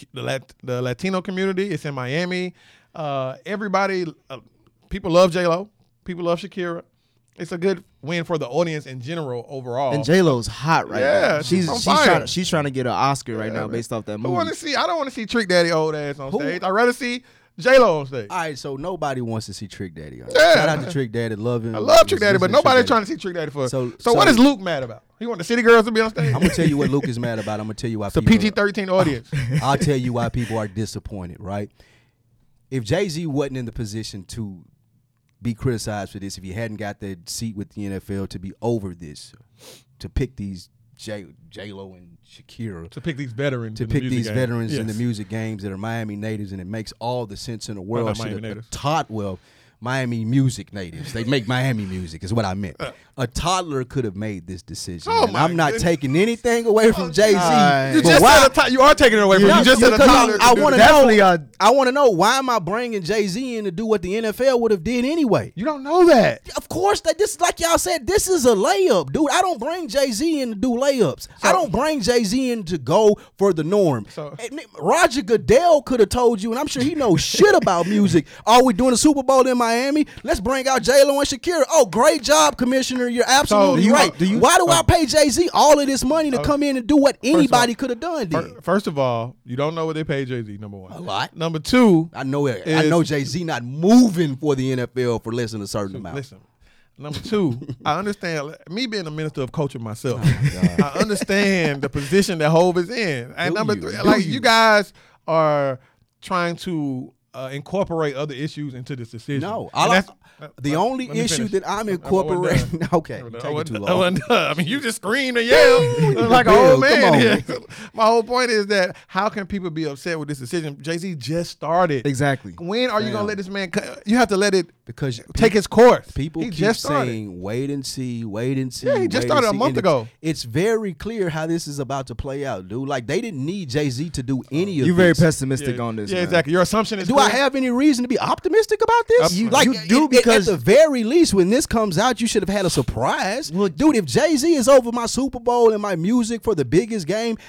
Latino community. It's in Miami. Everybody, people love J-Lo. People love Shakira. It's a good win for the audience in general overall. And J-Lo's hot right Yeah, now. she's on fire. She's trying to get an Oscar right now man. based off that I movie. don't want to see Trick Daddy old ass on stage. I'd rather see J-Lo on stage. All right, so nobody wants to see Trick Daddy. On. Yeah. Shout out to Trick Daddy. Love him. I love Trick Daddy, but Listen to nobody's Trick trying Daddy. to see Trick Daddy for. So- So what so- is Luke mad about? He want the City Girls to be on stage? I'm gonna tell you what Luke is mad about. I'm gonna tell you why. It's a people- PG-13 audience. I'll tell you why people are disappointed. Right? If Jay-Z wasn't in the position to be criticized for this, if he hadn't got that seat with the NFL to be over this, to pick these J-Lo and Shakira, To pick these veterans. to in the pick music these game. veterans in the Yes. music games that are Miami natives, and it makes all the sense in the world. not Should Miami have natives. taught Miami music natives. They make Miami music is what I meant. A toddler could have made this decision. Oh, And my I'm not goodness. taking anything away from Jay-Z. You but just why- said you are taking it away from Yeah, you. just said a because toddler. I could do want to that. Definitely, know. I want to know, why am I bringing Jay-Z in to do what the NFL would have did anyway? You don't know that. Of course, that this, like y'all said, this is a layup, dude. I don't bring Jay-Z in to do layups. I don't bring Jay-Z in to go for the norm. And Roger Goodell could have told you, and I'm sure he knows shit about music. Are we doing a Super Bowl in Miami? Let's bring out J-Lo and Shakira. Oh, great job, Commissioner. You're absolutely you- right. do you- Why do I pay Jay-Z all of this money to come in and do what anybody could have done then? First of all, you don't know what they pay Jay-Z, number one. A lot. Number two, I know it. I is- know Jay-Z not moving for the NFL for less than a certain amount. listen. Number two, I understand, me being a minister of culture myself, Oh, I understand the position that Hov is in. And Do number you? three, Do like you? you guys are trying to incorporate other issues into this decision. No, And that's- the only let me issue finish. that I'm I wasn't incorporating. done. Okay, I take wasn't it too done. I long. wasn't done. I mean, you just screamed and yelled like an Bill, old come man. on, here. man. My whole point is that how can people be upset with this decision? Jay-Z just started. Exactly. When are you Fam. gonna let this man? You have to let it Because take its course. people he keep just started. saying, "Wait and see, wait and see." Yeah, he just wait started and a see," month and ago. It's very clear how this is about to play out, dude. Like they didn't need Jay-Z to do any of You're very this. pessimistic on this. Yeah, man. exactly. Your assumption is Do I have any reason to be optimistic about this? You do, because- at the very least, when this comes out, you should have had a surprise. Well, dude, if Jay-Z is over my Super Bowl and my music for the biggest game,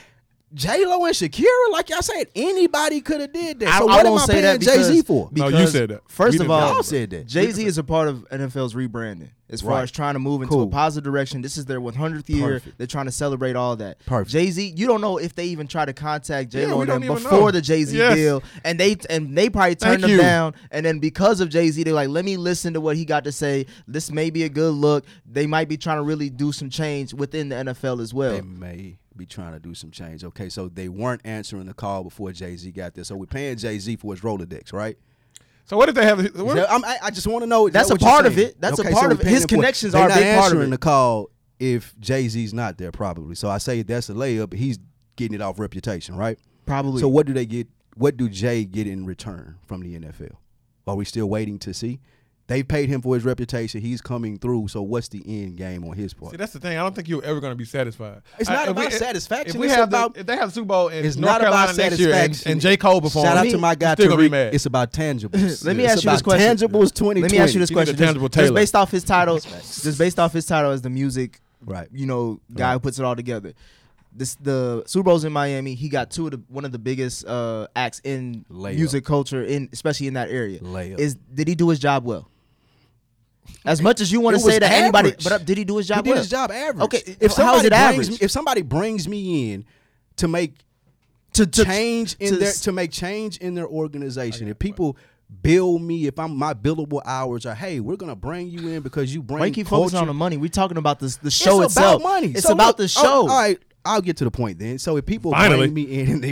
J-Lo and Shakira, like y'all said, anybody could have did that. I So what am won't I say that paying Jay-Z because- for? No, you because said that. First We of didn't all, Y'all said that. Jay-Z is a part of NFL's rebranding as far Right. as trying to move into a Cool. positive direction. This is their 100th year. Perfect. They're trying to celebrate all that. Perfect. Jay-Z, you don't know if they even try to contact Yeah, J-Lo we and don't them even before know. the Jay-Z Yes. deal, and they probably turned Thank them you. down. And then because of Jay-Z, they're like, let me listen to what he got to say. This may be a good look. They might be trying to really do some change within the NFL as well. They may be trying to do some change. Okay, so they weren't answering the call before Jay-Z got there. So we're paying Jay-Z for his Rolodex, right? So what if they have? I just want to know. is That's that a what you're part of saying? it. That's a Okay, part so of we're it. paying His them for- connections they're are a not big part of answering it. the call if Jay-Z's not there, probably. So I say that's a layup. He's getting it off reputation, right? Probably. So what do they get? What do Jay get in return from the NFL? Are we still waiting to see? They paid him for his reputation. He's coming through. So what's the end game on his part? See, that's the thing. I don't think you're ever going to be satisfied. It's if not about satisfaction. If we It's have about- if they have the Super Bowl in It's North not Carolina about next year satisfaction. and J. Cole performs, Shout out to my guy you're still gonna be Tariq. mad. It's about tangibles. Let me It's ask you about this question. Tangibles 2020. Let me ask you this You need a question. tangible Just Taylor. based off his title, just based off his title as the music, Right. guy who puts it all together. The Super Bowl's in Miami. He got one of the biggest acts in Layup. music culture, especially in that area. Layup. Did he do his job well? As much as you want It to was say that anybody, average. but did he do his job He well? did his job average. Okay, if how is somebody it brings average? me, if somebody brings me in to make to change in to their s- to make change in their organization, if people bill me, if my billable hours are, hey, we're gonna bring you in because you bring Why you keep culture. focusing on the money? We're talking about the show It's itself. about money. It's So about look, the show. all right, I'll get to the point then. So if people Finally. bring me in and they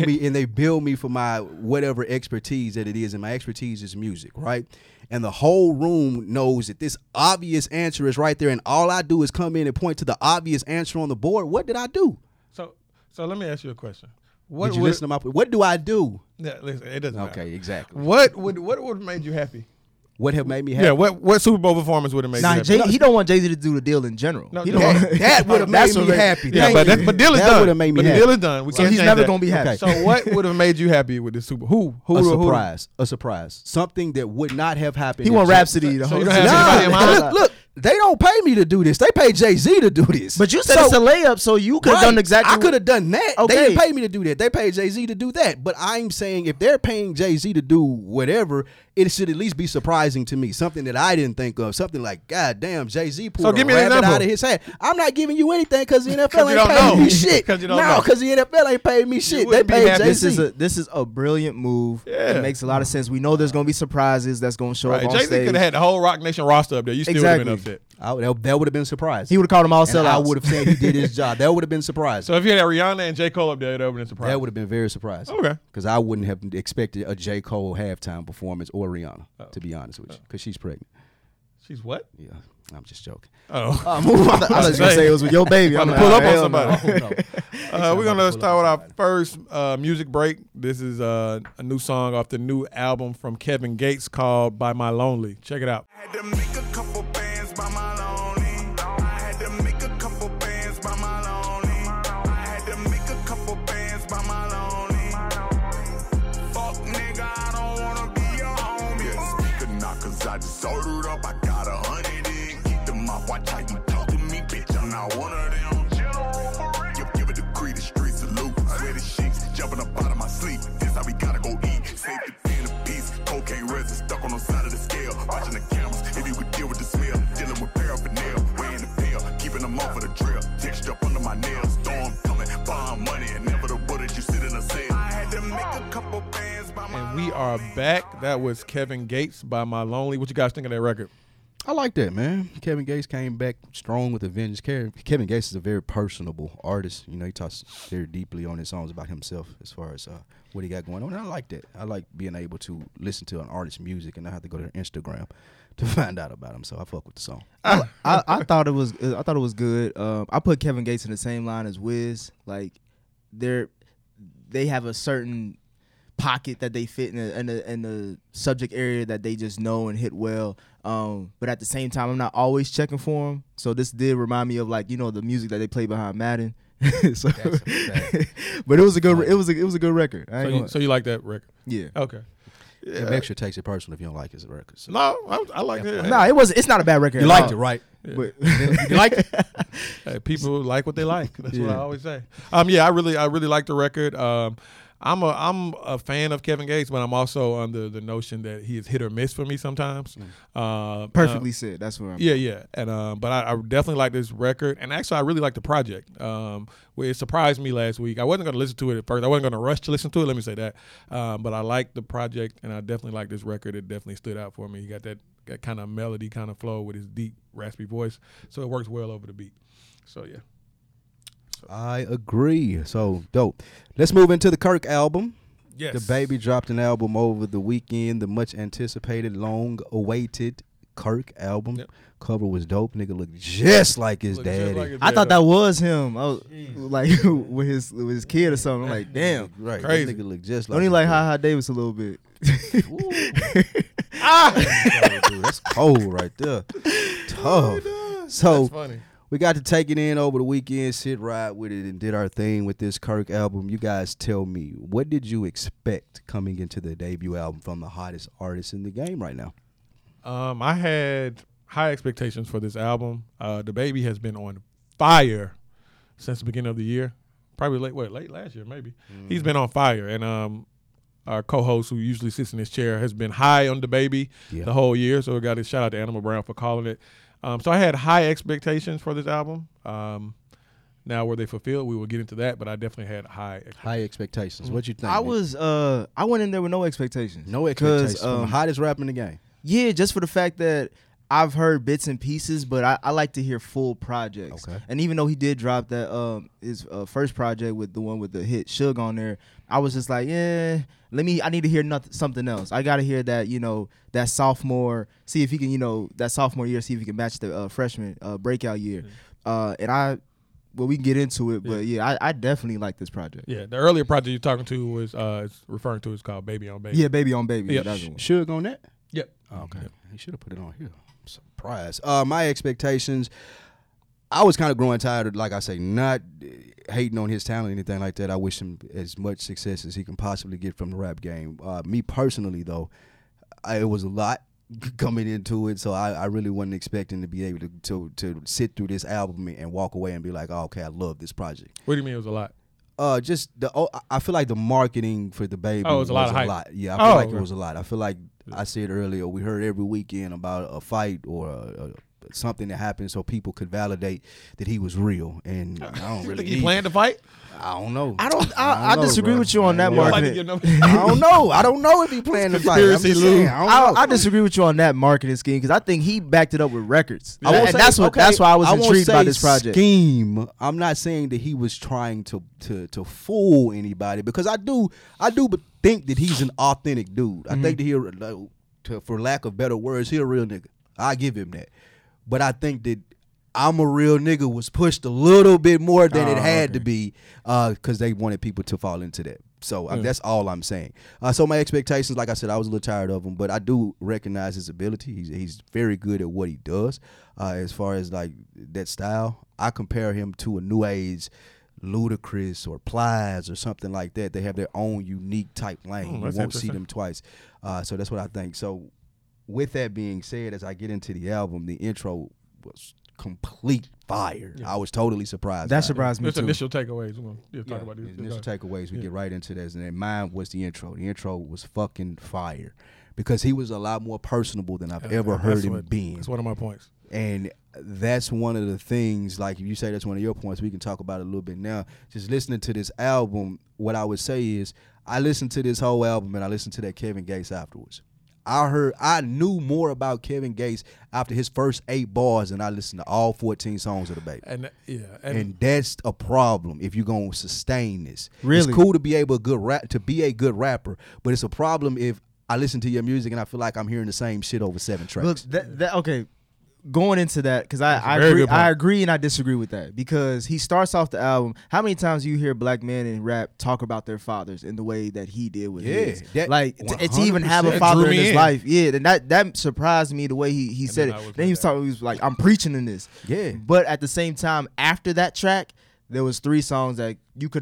bill me for my whatever expertise that it is, and my expertise is music, right? And the whole room knows that this obvious answer is right there, and all I do is come in and point to the obvious answer on the board. What did I do? So let me ask you a question. Did you listen to my? What do I do? Yeah, listen, it doesn't matter. Okay, exactly. What would have made you happy? What have made me happy? Yeah, what Super Bowl performance would have made Nah, you happy? he don't want Jay-Z to do the deal in general. No, He no. don't want- That would have That's made me what happy. Yeah, Thank but you. the deal is That done. would've made me but the happy. deal is done. We So can't he's change never that. gonna be happy. So what would have made you happy with the Super? Who? A surprise. A surprise. Something that would not have happened. He if want Jay- Rhapsody the So whole you don't season. have anybody in mind? look, they don't pay me to do this. They pay Jay-Z to do this. But you said So- it's a layup, so you could have Right. done exactly. I could have done that. Okay. They didn't pay me to do that. They paid Jay-Z to do that. But I'm saying if they're paying Jay-Z to do whatever, it should at least be surprising to me. Something that I didn't think of. Something like, God damn, Jay-Z pulled So give a me an rabbit example. out of his hat. I'm not giving you anything because the NFL 'Cause you ain't don't paying know. me shit. 'Cause you don't No, know. because the NFL ain't paying me shit. They wouldn't be paid happy. Jay-Z. This is a brilliant move. Yeah. It makes a lot of sense. We know there's gonna be surprises that's gonna show Right, up on Jay-Z stage. could have had the whole Rock Nation roster up there. You still would have been Exactly. upset. That would have been surprising. He would have called them all And I sellouts. would have said he did his job. That would have been surprising. So if you had Rihanna and J. Cole up there, that would have been surprising. That would have been very surprising. Okay. Because I wouldn't have expected a J. Cole halftime performance or Rihanna, to be honest with you, because she's pregnant. She's what? Yeah, I'm just joking. Oh. Move on. I was gonna say it was with your baby. I'm I'm gonna pull up on hell somebody. no. We're gonna start with our first music break. This is a new song off the new album from Kevin Gates called "By My Lonely." Check it out. I had to make a couple bands by my lonely. I had to make a couple bands by my lonely. I had to make a couple bands by my lonely. Fuck nigga, I don't wanna be your homie. Yeah, speaker knockers, I just ordered up. I got 100 in. Keep them up, watch how you talk to me, bitch. I'm not one of them. Give it the creed, the street salute. Sweaty sheets, jumping up out of my sleep. This how we gotta go eat. Safety pin a piece. Cocaine resin stuck on the side of the scale. Watching the cameras, if you would deal with the smell. Dealing with paraphernalia, weighing the pill. Keeping them off of the trail. Texture up under my nails. Storm coming, bond money. Inevitable that you sit in a cell. I had to make a couple bands by my And we are back. That was Kevin Gates by My Lonely. What you guys think of that record? I like that, man. Kevin Gates came back strong with a vengeance. Kevin Gates is a very personable artist. You know, he talks very deeply on his songs about himself as far as what he got going on. And I like that. I like being able to listen to an artist's music and not have to go to their Instagram to find out about him. So I fuck with the song. I thought it was good. I put Kevin Gates in the same line as Wiz. Like they have a certain pocket that they fit in the subject area that they just know and hit well. But at the same time, I'm not always checking for them. So this did remind me of the music that they play behind Madden. So, That's a fact. but it was a good record. I ain't gonna- So you like that record? yeah. Okay. It makes you takes it personal if you don't like his records. So. No, I like it. No, it's not a bad record. You at liked all. it, right? But You liked it? Hey, people like what they like. That's what I Yeah. always say. Yeah, I really like the record. I'm a fan of Kevin Gates, but I'm also under the notion that he is hit or miss for me sometimes. perfectly said. That's what I'm. Yeah. And but I definitely like this record, and actually I really like the project. It surprised me last week. I wasn't going to listen to it at first. I wasn't going to rush to listen to it. Let me say that. But I like the project, and I definitely like this record. It definitely stood out for me. He got that kind of melody, kind of flow with his deep, raspy voice, so it works well over the beat. So yeah. I agree. So dope. Let's move into the Kirk album. Yes. The Baby dropped an album over the weekend. The much anticipated, long awaited Kirk album. Yep. Cover was dope. Nigga looked just like his Look just daddy. like his I thought dad. that was him. I was, like with his kid or something. I'm like, damn. Right. Crazy. That nigga looked just like Only his like daddy. Ha Davis a little bit. Dude, that's cold right there. Tough. So That's funny. we got to take it in over the weekend, sit right with it, and did our thing with this Kirk album. You guys tell me, what did you expect coming into the debut album from the hottest artist in the game right now? I had high expectations for this album. The Baby has been on fire since the beginning of the year. Probably late last year, maybe. He's been on fire, and our co-host, who usually sits in his chair, has been high on the Baby the whole year. So we got to shout out to Animal Brown for calling it. So I had high expectations for this album. Now, were they fulfilled? We will get into that, but I definitely had high expectations. High expectations. What you think? I Nick? was I went in there with no expectations. no expectations from the um, hottest rapper in the game. Yeah, just for the fact that I've heard bits and pieces, but I like to hear full projects. Okay. And even though he did drop that his first project with the one with the hit Suge on there, I was just like, I need to hear something else. I got to hear that, that sophomore, see if he can, that sophomore year, see if he can match the freshman breakout year. Well, we can get into it, but I definitely like this project. Yeah, the earlier project you're talking to was referring to is called Baby on Baby. Yeah, Baby on Baby. Yep. That's the one. Suge on that? Yep. Okay. He should have put it on here. I'm surprised. My expectations, I was kind of growing tired of, like I say, not hating on his talent or anything like that. I wish him as much success as he can possibly get from the rap game. Me personally, though, it was a lot coming into it, so I really wasn't expecting to be able to sit through this album and walk away and be like, oh, okay, I love this project. What do you mean it was a lot? I feel like the marketing for the Baby Oh, it was a lot of hype. Yeah, I feel like okay. it was a lot. I feel like I said earlier, we heard every weekend about a fight or something that happened so people could validate that he was real. And I don't You really think he need- planned to fight? I don't know. I know, disagree bro. with you on that, I You don't Mark. like to get no- I don't know. I don't know if he planned to fight. I'm Conspiracy, just Lou. saying, I don't know. I disagree with you on that marketing scheme because I think he backed it up with records. I won't And say- that's why I was won't intrigued by say this project. Scheme. I'm not saying that he was trying to fool anybody, because I do think that he's an authentic dude. I think that for lack of better words, he a real nigga. I give him that. But I think that I'm a real nigga was pushed a little bit more than it had to be, because they wanted people to fall into that. So that's all I'm saying. So my expectations, like I said, I was a little tired of him, but I do recognize his ability. He's very good at what he does. As far as like that style, I compare him to a new age Ludacris or Plies or something like that. They have their own unique type lane. You That's won't see interesting. them twice. So that's what I think. So with that being said, as I get into the album, the intro was complete fire. I was totally surprised. by That it. surprised me Just too. initial takeaways. We're going to talk about these. Initial takeaways, we Yeah. get right into this, and then mine was the intro. The intro was fucking fire because he was a lot more personable than I've ever heard him being. That's one of my points. And that's one of the things, like if you say that's one of your points, we can talk about it a little bit now. Just listening to this album, what I would say is I listened to this whole album and I listened to that Kevin Gates afterwards. I knew more about Kevin Gates after his first 8 bars than I listened to all 14 songs of the Baby. And that's a problem if you're gonna sustain this. Really? It's cool to be able to be a good rapper, but it's a problem if I listen to your music and I feel like I'm hearing the same shit over 7 tracks. Look, that okay. Going into that, because I very agree, good point. I agree and I disagree with that, because he starts off the album. How many times do you hear black men in rap talk about their fathers in the way that he did with his? that- Like to even have a 100% father drew in me his in. life, and that surprised me the way he said then it. I was Then he with was talking, he was like, "I'm preaching in this." Yeah. But at the same time, after that track, there was 3 songs that you could have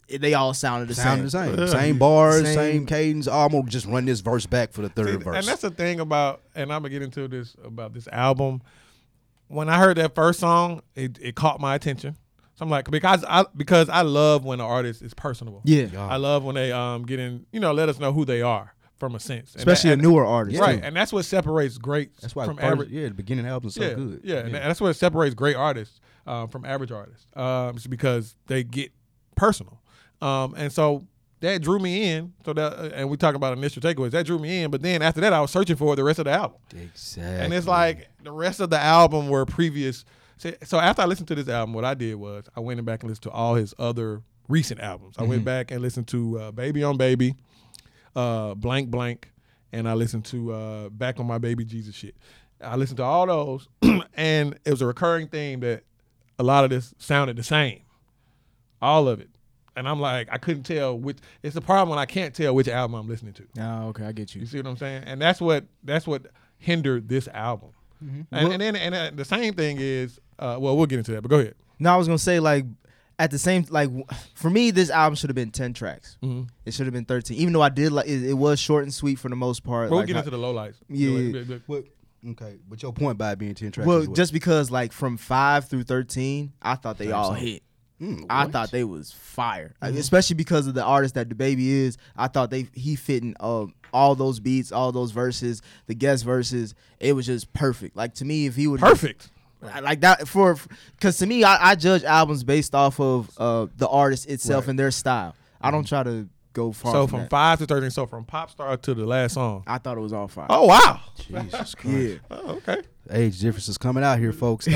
they all sounded the same. Same bars, Same. same cadence. I'm gonna just run this verse back for the third verse. And that's the thing about, and I'm gonna get into this about this album. When I heard that first song, it caught my attention. So I'm like, because I love when an artist is personable. Yeah. I love when they get in, let us know who they are from a sense. Especially a newer artist. Right. too. And that's what separates great That's why from the first, average. the beginning album's so good. Yeah, and that's what separates great artists from average artists. It's because they get personal. And so that drew me in. So that, and we talk about initial takeaways. That drew me in. But then after that, I was searching for the rest of the album. Exactly. And it's like the rest of the album were previous. So after I listened to this album, what I did was I went back and listened to all his other recent albums. I went back and listened to Baby on Baby, Blank Blank, and I listened to Back on My Baby Jesus Shit. I listened to all those, and it was a recurring theme that a lot of this sounded the same. All of it. And I'm like, I couldn't tell which. It's the problem when I can't tell which album I'm listening to. Oh, okay, I get You you. see what I'm saying? And that's what hindered this album. And then the same thing is, we'll get into that, but go ahead. No, I was gonna say like at the same for me, this album should have been 10 tracks. Mm-hmm. It should have been 13. Even though I did like it was short and sweet for the most part. We'll like, get into the lowlights. Yeah. Okay, but your point by it being 10 tracks. well, is what? just because like from 5 through 13, I thought they all hit. I thought they was fire, especially because of the artist that DaBaby is. I thought he fitting all those beats, all those verses, the guest verses. It was just perfect. Like to me, if he would Perfect. like that because to me, I judge albums based off of the artist itself and their style. I don't try to go far. So from from that. 5 to 13, so from Pop Star to the last song. I thought it was all fire. Oh, wow. Jesus Christ. yeah. Oh, okay. Age differences coming out here, folks.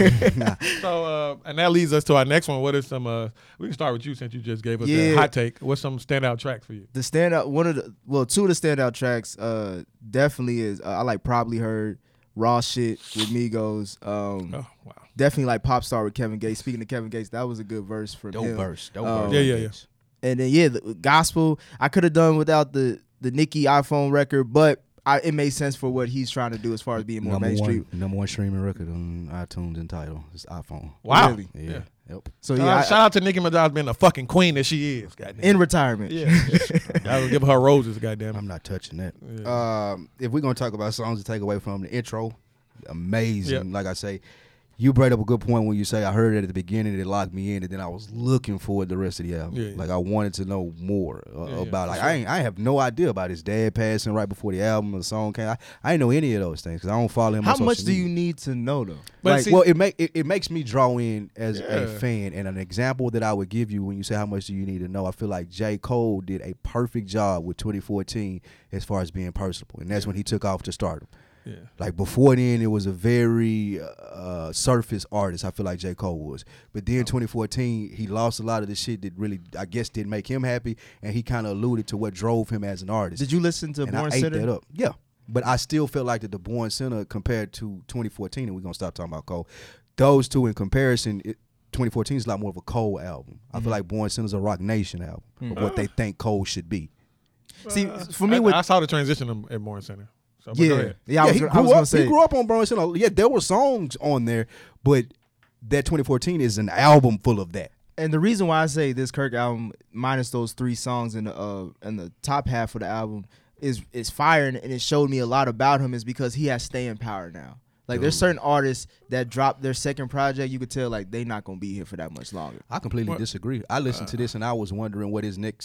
So, and that leads us to our next one. What is some, we can start with you since you just gave us that Yeah. hot take. What's some standout tracks for you? The standout two of the standout tracks definitely is I like Probably Heard, Raw Shit with Migos. Oh, wow. Definitely like Pop Star with Kevin Gates. Speaking of Kevin Gates, that was a good verse from Dope him. verse. Yeah. And then the gospel I could have done without the Nicki iPhone record, but it made sense for what he's trying to do as far as being more mainstream. Number one streaming record on iTunes and Tidal. It's iPhone. Wow. Really? Yeah. Yep. So Shout out to Nicki Minaj being the fucking queen that she is. Goddamn. in retirement. Yeah. Gotta give her roses, goddamn. I'm not touching that. Yeah. If we're gonna talk about songs to take away from the intro, amazing. Yep. Like I say, you brought up a good point when you say I heard it at the beginning, it locked me in, and then I was looking forward to the rest of the album. Yeah. Like I wanted to know more about. for Like sure. I have no idea about his dad passing right before the album or the song came. I didn't know any of those things because I don't follow him. How on social much do media. you need to know though? But Like, see- Well, it makes me draw in as a Yeah. fan, and an example that I would give you when you say how much do you need to know, I feel like J. Cole did a perfect job with 2014 as far as being personable, and that's when he took off to stardom. Yeah. Like before then, it was a very surface artist. I feel like J. Cole was, but then 2014, he lost a lot of the shit that really, I guess, didn't make him happy, and he kind of alluded to what drove him as an artist. did you listen to and Born I ate Sinner? that up. Yeah. But I still felt like that the Born Sinner compared to 2014, and we're going to stop talking about Cole, those two in comparison, 2014 is a lot more of a Cole album. I feel like Born Sinner is a Rock Nation album of what they think Cole should be. See, for me, I saw the transition at Morris Center. So, but go yeah, ahead. yeah, I was he gonna grew up. say He grew up on Born Sinner. Yeah, there were songs on there, but that 2014 is an album full of that. and the reason why I say this Kirk album, minus those 3 songs in the top half of the album, is fire, and it showed me a lot about him, is because he has staying power now. Like there's certain artists that drop their second project, you could tell like they not gonna be here for that much longer. I completely disagree. I listened to this and I was wondering what his next,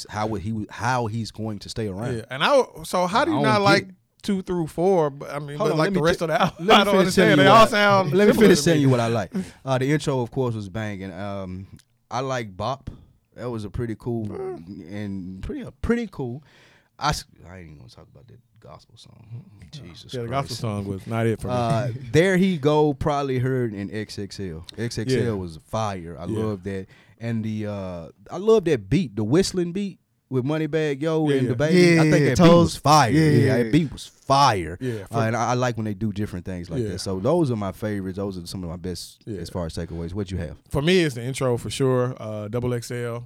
how he's going to stay around. Yeah. And so how do you I not don't like get 2 through 4? But I mean, Hold but on, like let the me rest t- of the album, Let I me don't finish telling understand. you They what all I- sound. Let me similar finish to telling me. you what I like. The intro, of course, was banging. I like Bop. That was a pretty cool and pretty cool. I ain't even gonna talk about that gospel song. Jesus Yeah, the Christ. gospel song was not it for me. There He Go, Probably Heard in XXL. XXL Yeah. was fire. I Yeah. love that. And I love that beat, the whistling beat with Moneybag Yo Yeah, and yeah. the baby. Yeah, I think yeah, that beat Toes. was fire. Yeah, Yeah, yeah, that beat was fire. Yeah, And I like when they do different things like Yeah. that. So those are my favorites. Those are some of my best Yeah. as far as takeaways. What you have? For me, it's the intro for sure. Double XL,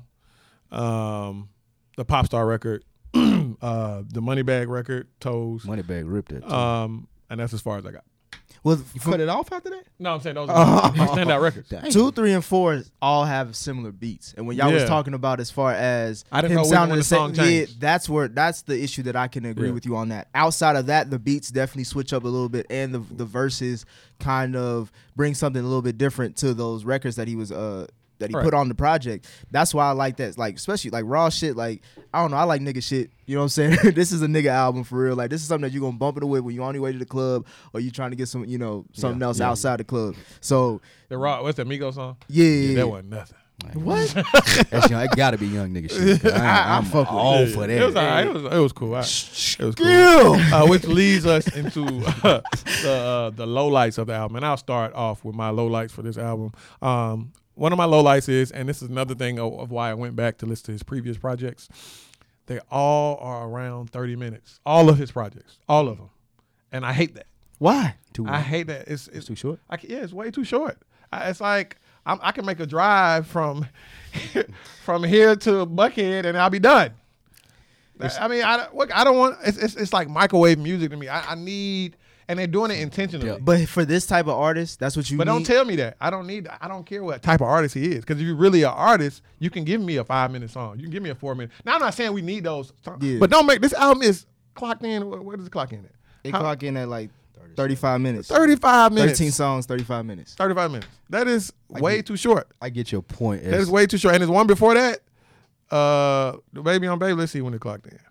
the Pop Star record, the Moneybag record, Toes, Moneybag ripped it. Too. and that's as far as I got. Well, You cut it off after that? No, I'm saying those are standout records. Dang. 2, 3, and 4 all have similar beats. And when y'all was Yeah. talking about as far as I didn't him know when sounding the the same, song changed. that's the issue that I can agree Yeah. with you on that. Outside of that, the beats definitely switch up a little bit, and the verses kind of bring something a little bit different to those records that he was that he Right. put on the project. That's why I like that. Like, especially like raw shit. Like, I don't know, I like nigga shit. You know what I'm saying? This is a nigga album for real. Like, this is something that you're gonna bump it with when you on your way to the club or you trying to get some, something else outside the club. So The Raw, what's the Migos song? yeah. That wasn't nothing. What? That's young. It gotta be young nigga shit. I'm fuck with all it. for that. It was all right. It was cool. It was cool. Which leads us into the lowlights of the album. And I'll start off with my lowlights for this album. One of my lowlights is, and this is another thing of why I went back to listen to his previous projects, they all are around 30 minutes. All of his projects. All of them. And I hate that. Why? I hate that. It's too short. It's way too short. It's like I can make a drive from from here to Buckhead and I'll be done. I don't want. It's like microwave music to me. I need, and they're doing it intentionally. Yeah. But for this type of artist, that's what you But need. don't tell me that. I don't care what type of artist he is. Because if you're really an artist, you can give me a 5-minute song. You can give me a 4-minute. Now I'm not saying we need those songs. Yeah. But don't make this album is clocked in. Where does it clock in at? They clock in at like 35 minutes. 35 minutes. 13 songs, 35 minutes. 35 minutes. That is way too short. I get your point. That is way too short. And there's one before that. The Baby on Baby. Let's see when it clocked in.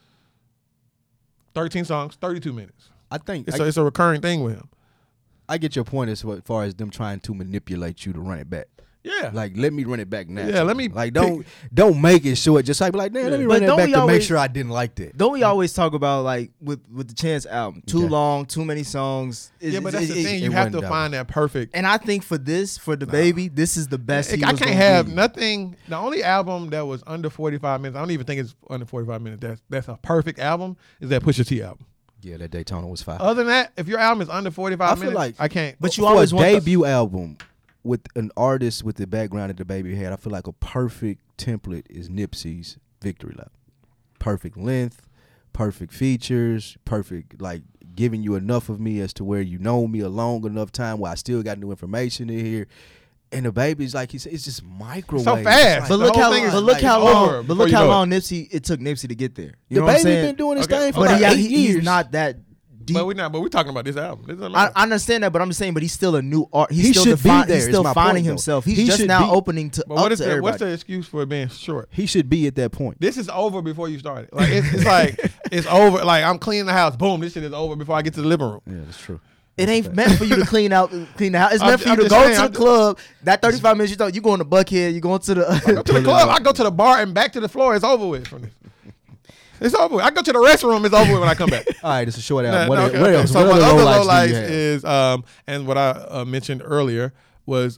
13 songs, 32 minutes. I think It's a recurring thing with him. I get your point as far as them trying to manipulate you to run it back. Yeah. Like, let me run it back now. Yeah, let me like don't make it short. Just like damn, let me But run it don't back we to make always- sure I didn't like that. Don't we always talk about like with the Chance album, too Okay. long, too many songs. Yeah, but that's the thing. You it have wasn't to that find that perfect. And I think for the Baby, this is the best. I he was can't gonna have be. nothing. The only album that was under 45 minutes, I don't even think it's under 45 minutes. That's a perfect album. Is that Pusha T album? Yeah, that Daytona was fire. Other than that, if your album is under 45 I feel minutes, like- I can't. But you For always a want debut album with an artist with the background that the Baby had, I feel like a perfect template is Nipsey's Victory Lap. Perfect length, perfect features, perfect like giving you enough of me as to where you know me a long enough time where I still got new information in here. And the Baby's like he said, it's just microwave. So It's fast. like- But The look whole how thing is but look like how over long before but look you how know it. long it took Nipsey to get there. You the know what I'm Baby saying? been doing his Okay. thing for But like But 8 years. he's not that deep. But we're talking about this album. This doesn't I matter. understand that, but I'm just saying. But he's still a new art. He's He still should be there, He's is still my finding point, though. himself. He's He just should now be- opening to But up what is to the, everybody. what's the excuse for it being short? He should be at that point. This is over before you started. Like it's like it's over. Like I'm cleaning the house. Boom, this shit is over before I get to the living room. Yeah, that's true. It ain't meant for you to clean the house. It's I'm meant for you to just go saying, to I'm the club. That 35 minutes, you going to Buckhead, you going to Go the. to the club. I go to the bar and back to the floor. It's over with from this. It's over with. I go to the restroom. It's over with when I come back. All right, it's a short No, album. no, What okay. else? So What my other other lowlights do you lowlights have? is, and what I mentioned earlier was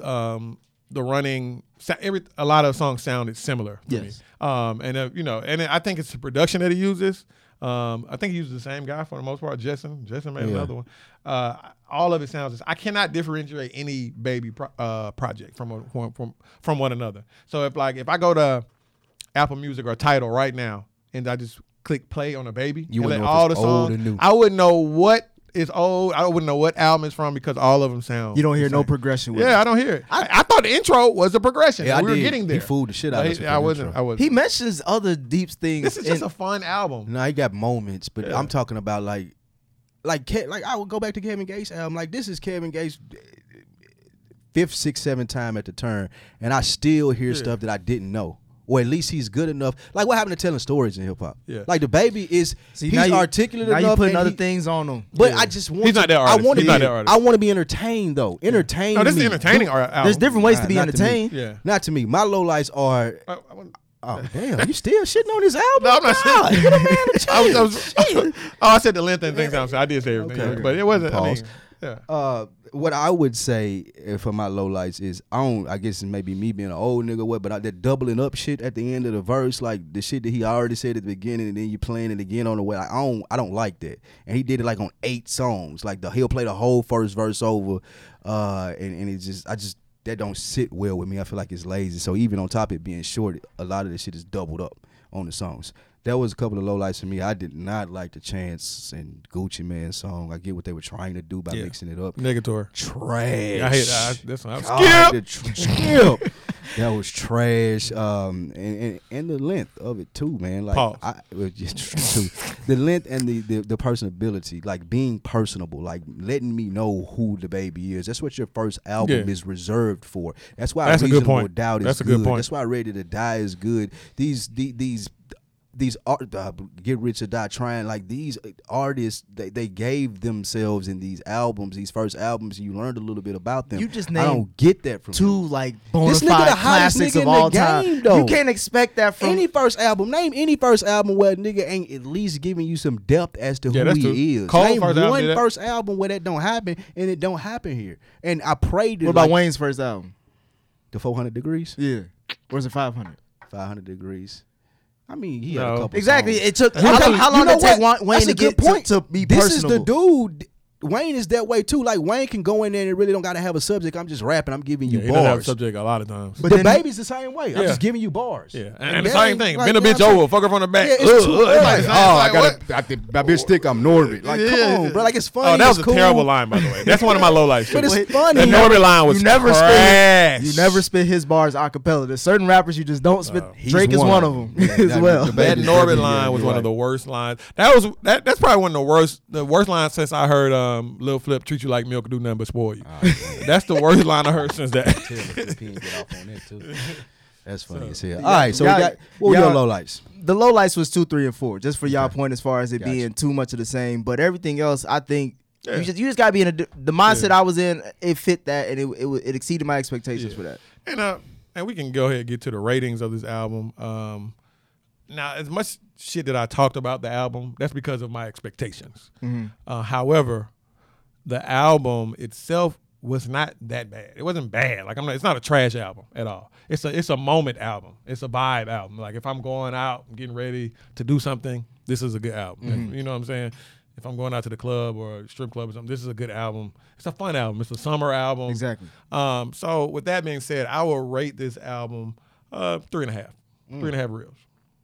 the running. A lot of songs sounded similar. To Yes. Me. And I think it's the production that he uses. I think he uses the same guy for the most part. Jason made another one. All of it sounds. I cannot differentiate any Baby project from one another. So if I go to Apple Music or Tidal right now and I just click play on a Baby, You and wouldn't let know if all the it's old songs, or new. I wouldn't know what is old. I wouldn't know what album it's from because all of them sound. You don't hear the no same. progression with Yeah, it. I don't hear it. I thought the intro was a progression. Yeah, I we were did. getting there. He fooled the shit out of us with I the wasn't. intro. I wasn't. He mentions other deep things. This is just a fun album. No, he got moments, but Yeah. I'm talking about like I would go back to Kevin Gates' album. Like this is Kevin Gates' 5th, 6th, 7th time at the turn, and I still hear stuff that I didn't know. Or at least he's good enough. Like what happened to telling stories in hip hop? Yeah. Like the Baby is he's articulate now enough. you putting and other he- things on him. But Yeah. I just want. He's not that artist. I want to He's be. not that artist. I want to be entertained though. Entertain. No, this is me. entertaining album. There's different ways to be Not to me. entertained. Yeah. Not to me. My lowlights are. I wouldn't- Oh damn! You still shitting on his album? No, I'm not God, saying. get a man a chance. I said the length and things. I did say everything, Okay. but it wasn't. Pause. Yeah. What I would say for my lowlights is I guess it's maybe me being an old nigga, but that doubling up shit at the end of the verse, like the shit that he already said at the beginning, and then you playing it again on the way. I don't like that. And he did it like on 8 songs. Like he'll play the whole first verse over, and it's just that don't sit well with me. I feel like it's lazy. So even on top of it being short, a lot of this shit is doubled up on the songs. That was a couple of lowlights for me. I did not like the Chance and Gucci Man song. I get what they were trying to do by mixing it up. Negator. Trash. I hate that. That's what Skip. That was trash. And the length of it too, man. Like it was just the length and the personability, like being personable, like letting me know who the baby is. That's what your first album is reserved for. That's why Reasonable Doubt is good. That's why Ready to Die is good. These Get Rich or Die Trying, like these artists, they gave themselves in these albums, these first albums. You learned a little bit about them. You just I don't get that from two them. like bona fide classics of all time. Though. You can't expect that from any first album. Name any first album where a nigga ain't at least giving you some depth as to who he is. Cole Name one first album where that don't happen, and it don't happen here. And I prayed. What about Wayne's first album? The 400 Degrees. Yeah. Where's it 500? 500 Degrees. I mean, he had a couple exactly. songs. It took how long did it take Wayne to get to be personable? This is the dude. Wayne is that way too. Like Wayne can go in there and really don't gotta have a subject. I'm just rapping. I'm giving you bars. He doesn't have a subject a lot of times. But the Baby's the same way. I'm just giving you bars. Yeah, and the same thing. Bend a bitch over, fuck her from the back. Yeah, it's too like, I got my bitch think I'm Norbit. Like, come on, bro. Like it's funny. Oh, that was a terrible line, by the way. That's one of my low lights. But it's funny. The Norbit line was trash. You never spit his bars a cappella. There's certain rappers you just don't spit. Drake is one of them as well. That Norbit line was one of the worst lines. That's probably one of the worst lines since I heard Lil Flip treat you like milk, do nothing but spoil you. That's the worst line I heard since that. That's funny as hell. All right, so what were your lowlights? The lowlights was 2, 3, and 4. Just for y'all point as far as it being too much of the same. But everything else, I think you just gotta be in the mindset I was in. It fit that, and it exceeded my expectations for that. And we can go ahead and get to the ratings of this album. Now, as much shit that I talked about the album, that's because of my expectations. However, the album itself was not that bad. It wasn't bad. Like it's not a trash album at all. It's a moment album. It's a vibe album. Like if I'm going out and getting ready to do something, this is a good album. You know what I'm saying? If I'm going out to the club or a strip club or something, this is a good album. It's a fun album. It's a summer album. Exactly. So with that being said, I will rate this album 3.5. 3.5 reels.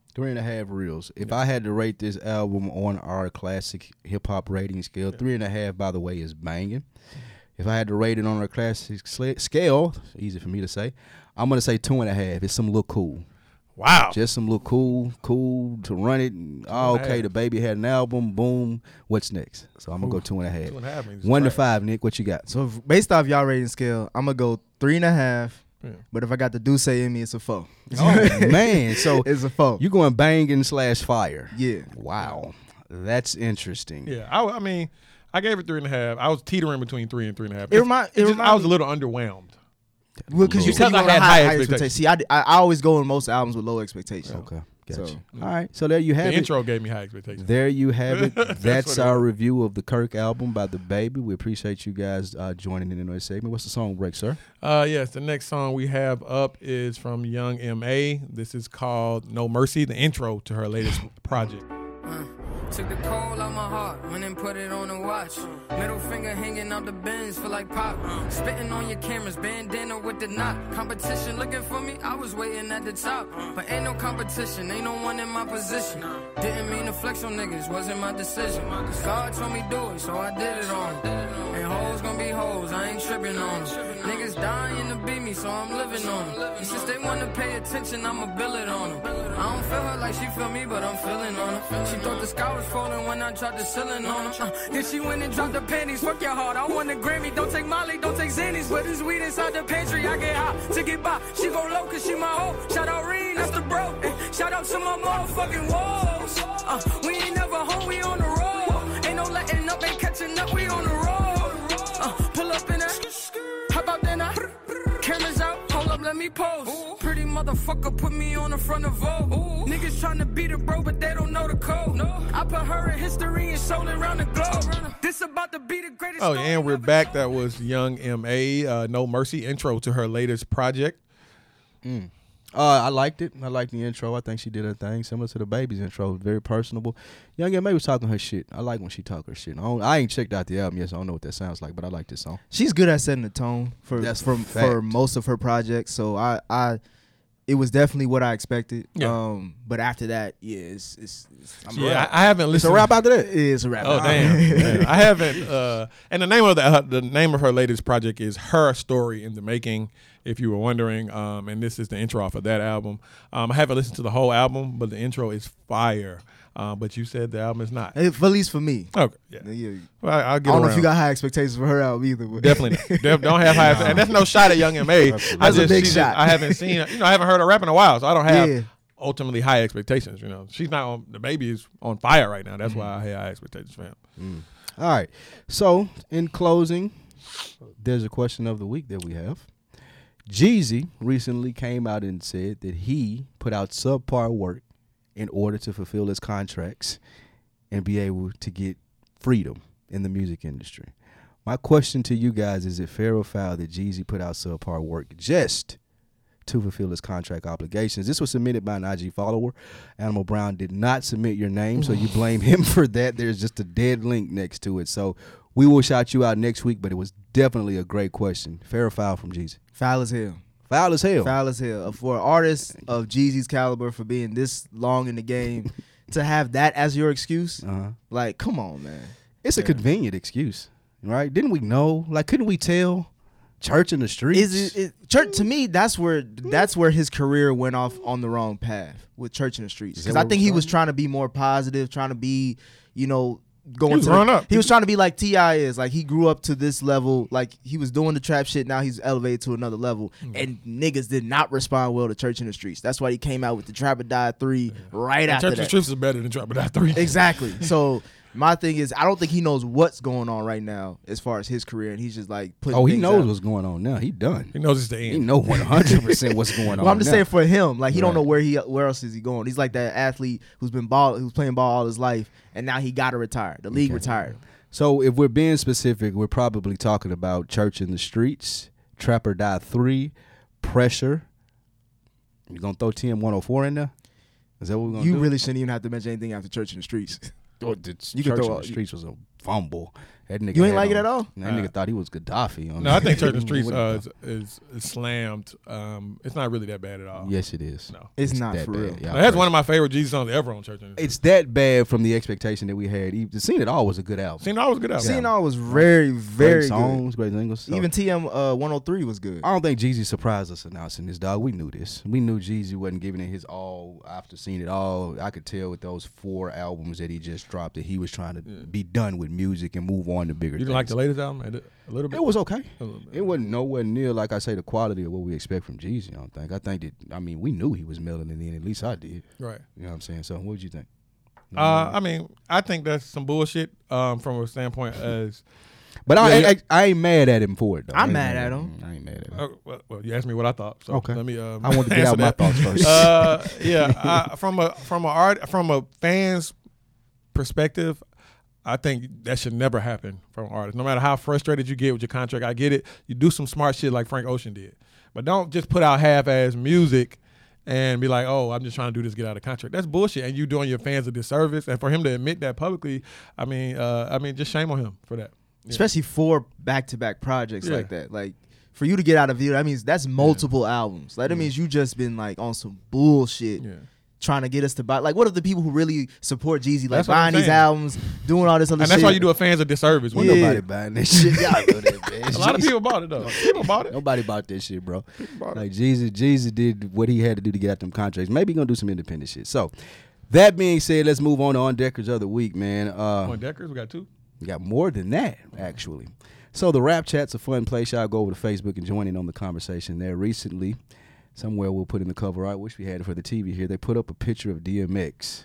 3.5 reels. If I had to rate this album on our classic hip hop rating scale, 3.5, by the way, is banging. If I had to rate it on our classic scale, easy for me to say, I'm gonna say 2.5. It's some little cool. Wow. Just some little cool to run it. Okay, the Baby had an album. Boom. What's next? So I'm gonna go 2.5. 2.5 1 to 5, Nick. What you got? So based off y'all rating scale, I'm gonna go 3.5. Yeah. But if I got the Deuce in me, it's a 4. Oh man, so it's a 4. You going banging / fire? Yeah. Wow, that's interesting. Yeah, I mean, I gave it 3.5. I was teetering between 3 and 3.5. I was a little underwhelmed. Well, because you said I had high expectations. See, I always go in most albums with low expectations. Okay. Gotcha. All right, so there you have it. The intro gave me high expectations. There you have it. That's our review of the Kirk album by The Baby. We appreciate you guys joining in this segment. What's the song break, sir? Yes, the next song we have up is from Young M.A. This is called No Mercy, the intro to her latest project. Took the cold out my heart, went and put it on a watch. Middle finger hanging out the bins, feel like pop. Spitting on your cameras, bandana with the knot. Competition looking for me, I was waiting at the top. But ain't no competition, ain't no one in my position. Didn't mean to flex on niggas, wasn't my decision. God told me do it, so I did it on them. And hoes gon' be hoes, I ain't tripping on them. Niggas dying to beat me, so I'm living on them. And since they wanna pay attention, I'ma bill it on them. I don't feel her like she feel me, but I'm feeling on her. She thought the sky was falling when I dropped the ceiling on her. Then she went and dropped the panties. Fuck your heart, I want a Grammy. Don't take Molly, don't take Xannies. But there's weed inside the pantry. I get hot to get by. She go low cause she my hoe. Shout out Reen, that's the bro. Shout out to my motherfucking walls. We ain't never home, we on the road. Ain't no letting up, ain't catching up, we on the road. Pull up in that. How about then I cameras out, hold up, let me pose. Pretty motherfucker put me on the front of Vogue. Niggas tryna beat a bro, but they don't know the code. I put her in history and sold it around the globe. This about to be the greatest. Oh, and we're back. That was Young M.A. No Mercy, intro to her latest project. I liked it. I liked the intro. I think she did her thing, similar to the Baby's intro. Very personable. Young M.A. was talking her shit. I like when she talk her shit. I ain't checked out the album yet, so I don't know what that sounds like, but I like this song. She's good at setting the tone for most of her projects. So it was definitely what I expected. Yeah. But after that, yeah, I haven't It's a listened. wrap after that. It's a wrap. Oh damn! I haven't. And the name of the name of her latest project is Her Story in the Making. If you were wondering, and this is the intro off of that album. I haven't listened to the whole album, but the intro is fire. But you said the album is not. At least for me. Okay. Yeah. Yeah. Well, I'll I get don't know around. if you got high expectations for her album either. But Definitely not. Don't have high. And that's no shot at Young M.A. That's a big shot. I haven't seen. I haven't heard her rap in a while, so I don't have Yeah. ultimately high expectations. She's not on. The baby is on fire right now. That's why I had high expectations for him. All right. So, in closing, there's a question of the week that we have. Jeezy recently came out and said that he put out subpar work in order to fulfill his contracts and be able to get freedom in the music industry. My question to you guys is it fair or foul that Jeezy put out subpar work just to fulfill his contract obligations? This was submitted by an IG follower. Animal Brown did not submit your name, so you blame him for that. There's just a dead link next to it. So we will shout you out next week, but it was definitely a great question. Fair or foul from Jeezy? foul as hell. Foul as hell. Foul as hell. For an artist of Jeezy's caliber, for being this long in the game, to have that as your excuse, like, come on, man. It's a convenient excuse, right? Didn't we know? Like, couldn't we tell? Church in the streets. Church to me? That's where his career went off on the wrong path with Church in the Streets. Because I think he was trying to be more positive, trying to be, going He was to growing up. He was trying to be like T.I. is. Like, he grew up to this level. Like, he was doing the trap shit. Now he's elevated to another level. And niggas did not respond well to Church in the Streets. That's why he came out with the Trap or Die 3 right after Church that. of Streets is better than Trap or Die 3. Exactly. So my thing is, I don't think he knows what's going on right now as far as his career, and he's just like putting. He things knows out. what's going on now. He done. He knows it's the He end. know 100% what's going on. Well, I'm just now. saying for him, like he don't Right. know where else is he going. He's like that athlete who's playing ball all his life, and now he got to retire. The league retired. So if we're being specific, we're probably talking about Church in the Streets, Trap or Die 3, Pressure. You gonna throw TM104 in there? Is that what we're gonna do? You really shouldn't even have to mention anything after Church in the Streets. You can Church throw in all- the Streets was a fumble. That nigga You ain't had like it on- at all? That nigga thought he was Gaddafi. No, I think Church in the Streets What- is slammed. It's not really that bad at all. Yes, it is. No. It's not that for bad. real. Yeah, That's one of my favorite Jesus songs ever on Church in the Streets. It's that bad from the expectation that we had. The Seen It All was a good album. Seen All was a good album. Seeing all was very, very Great songs, great singles. So, good. Even TM 103 was good. I don't think Jeezy surprised us announcing this, dog. We knew this. We knew Jeezy wasn't giving it his all after Seen It All. I could tell with those 4 albums that he just dropped that he was trying to be done with music and move on to bigger You things. didn't like the latest album? A little bit? It was okay. A little bit. It wasn't nowhere near, like I say, the quality of what we expect from Jeezy, I don't think. I think that, we knew he was melting in, at least I did. Right. You know what I'm saying? So what did you think? I think that's some bullshit from a standpoint as. But Yeah, I ain't mad at him for it, though. I'm I mad ain't at him. I ain't mad at him. Well, you asked me what I thought. So Okay. Let me. I wanted to get answer out my that. thoughts first. From a fan's perspective, I think that should never happen from an artist. No matter how frustrated you get with your contract, I get it. You do some smart shit like Frank Ocean did, but don't just put out half-ass music and be like, "Oh, I'm just trying to do this, get out of contract." That's bullshit, and you doing your fans a disservice. And for him to admit that publicly, just shame on him for that. Yeah. Especially 4 back-to-back projects Yeah. like that. Like, for you to get out of it, that means that's multiple albums. Like, that means you just been like on some bullshit. Yeah. Trying to get us to buy. Like, what if the people who really support Jeezy, like That's what I'm buying these saying. albums, doing all this other And shit? that's why you do a fans a disservice. Well, Yeah. nobody buying that shit. Y'all know that, man. A lot of people bought it though. People bought it. Nobody bought that shit, bro. bought it. Like Jeezy did what he had to do to get out them contracts. Maybe he gonna do some independent shit. So, that being said, let's move on Deckers of the week, man. On Deckers, we got 2. We got more than that, actually. So the Rap Chat's a fun place. Y'all go over to Facebook and join in on the conversation there. Recently, somewhere we'll put in the cover art. Wish we had it for the TV here. They put up a picture of DMX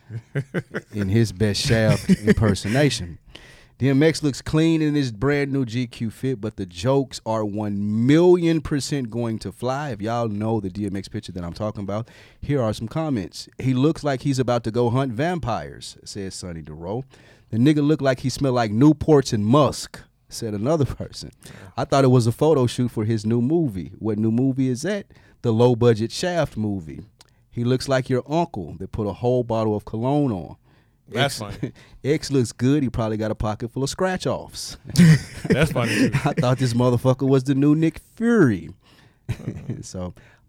in his best Shaft impersonation. DMX looks clean in his brand new GQ fit, but the jokes are 1,000,000% going to fly. If y'all know the DMX picture that I'm talking about, here are some comments. He looks like he's about to go hunt vampires, says Sonny DeRoe. The nigga look like he smell like Newports and musk, said another person. I thought it was a photo shoot for his new movie. What new movie is that? The low-budget Shaft movie. He looks like your uncle that put a whole bottle of cologne on. That's funny. X looks good. He probably got a pocket full of scratch-offs. That's funny too. I thought this motherfucker was the new Nick Fury. So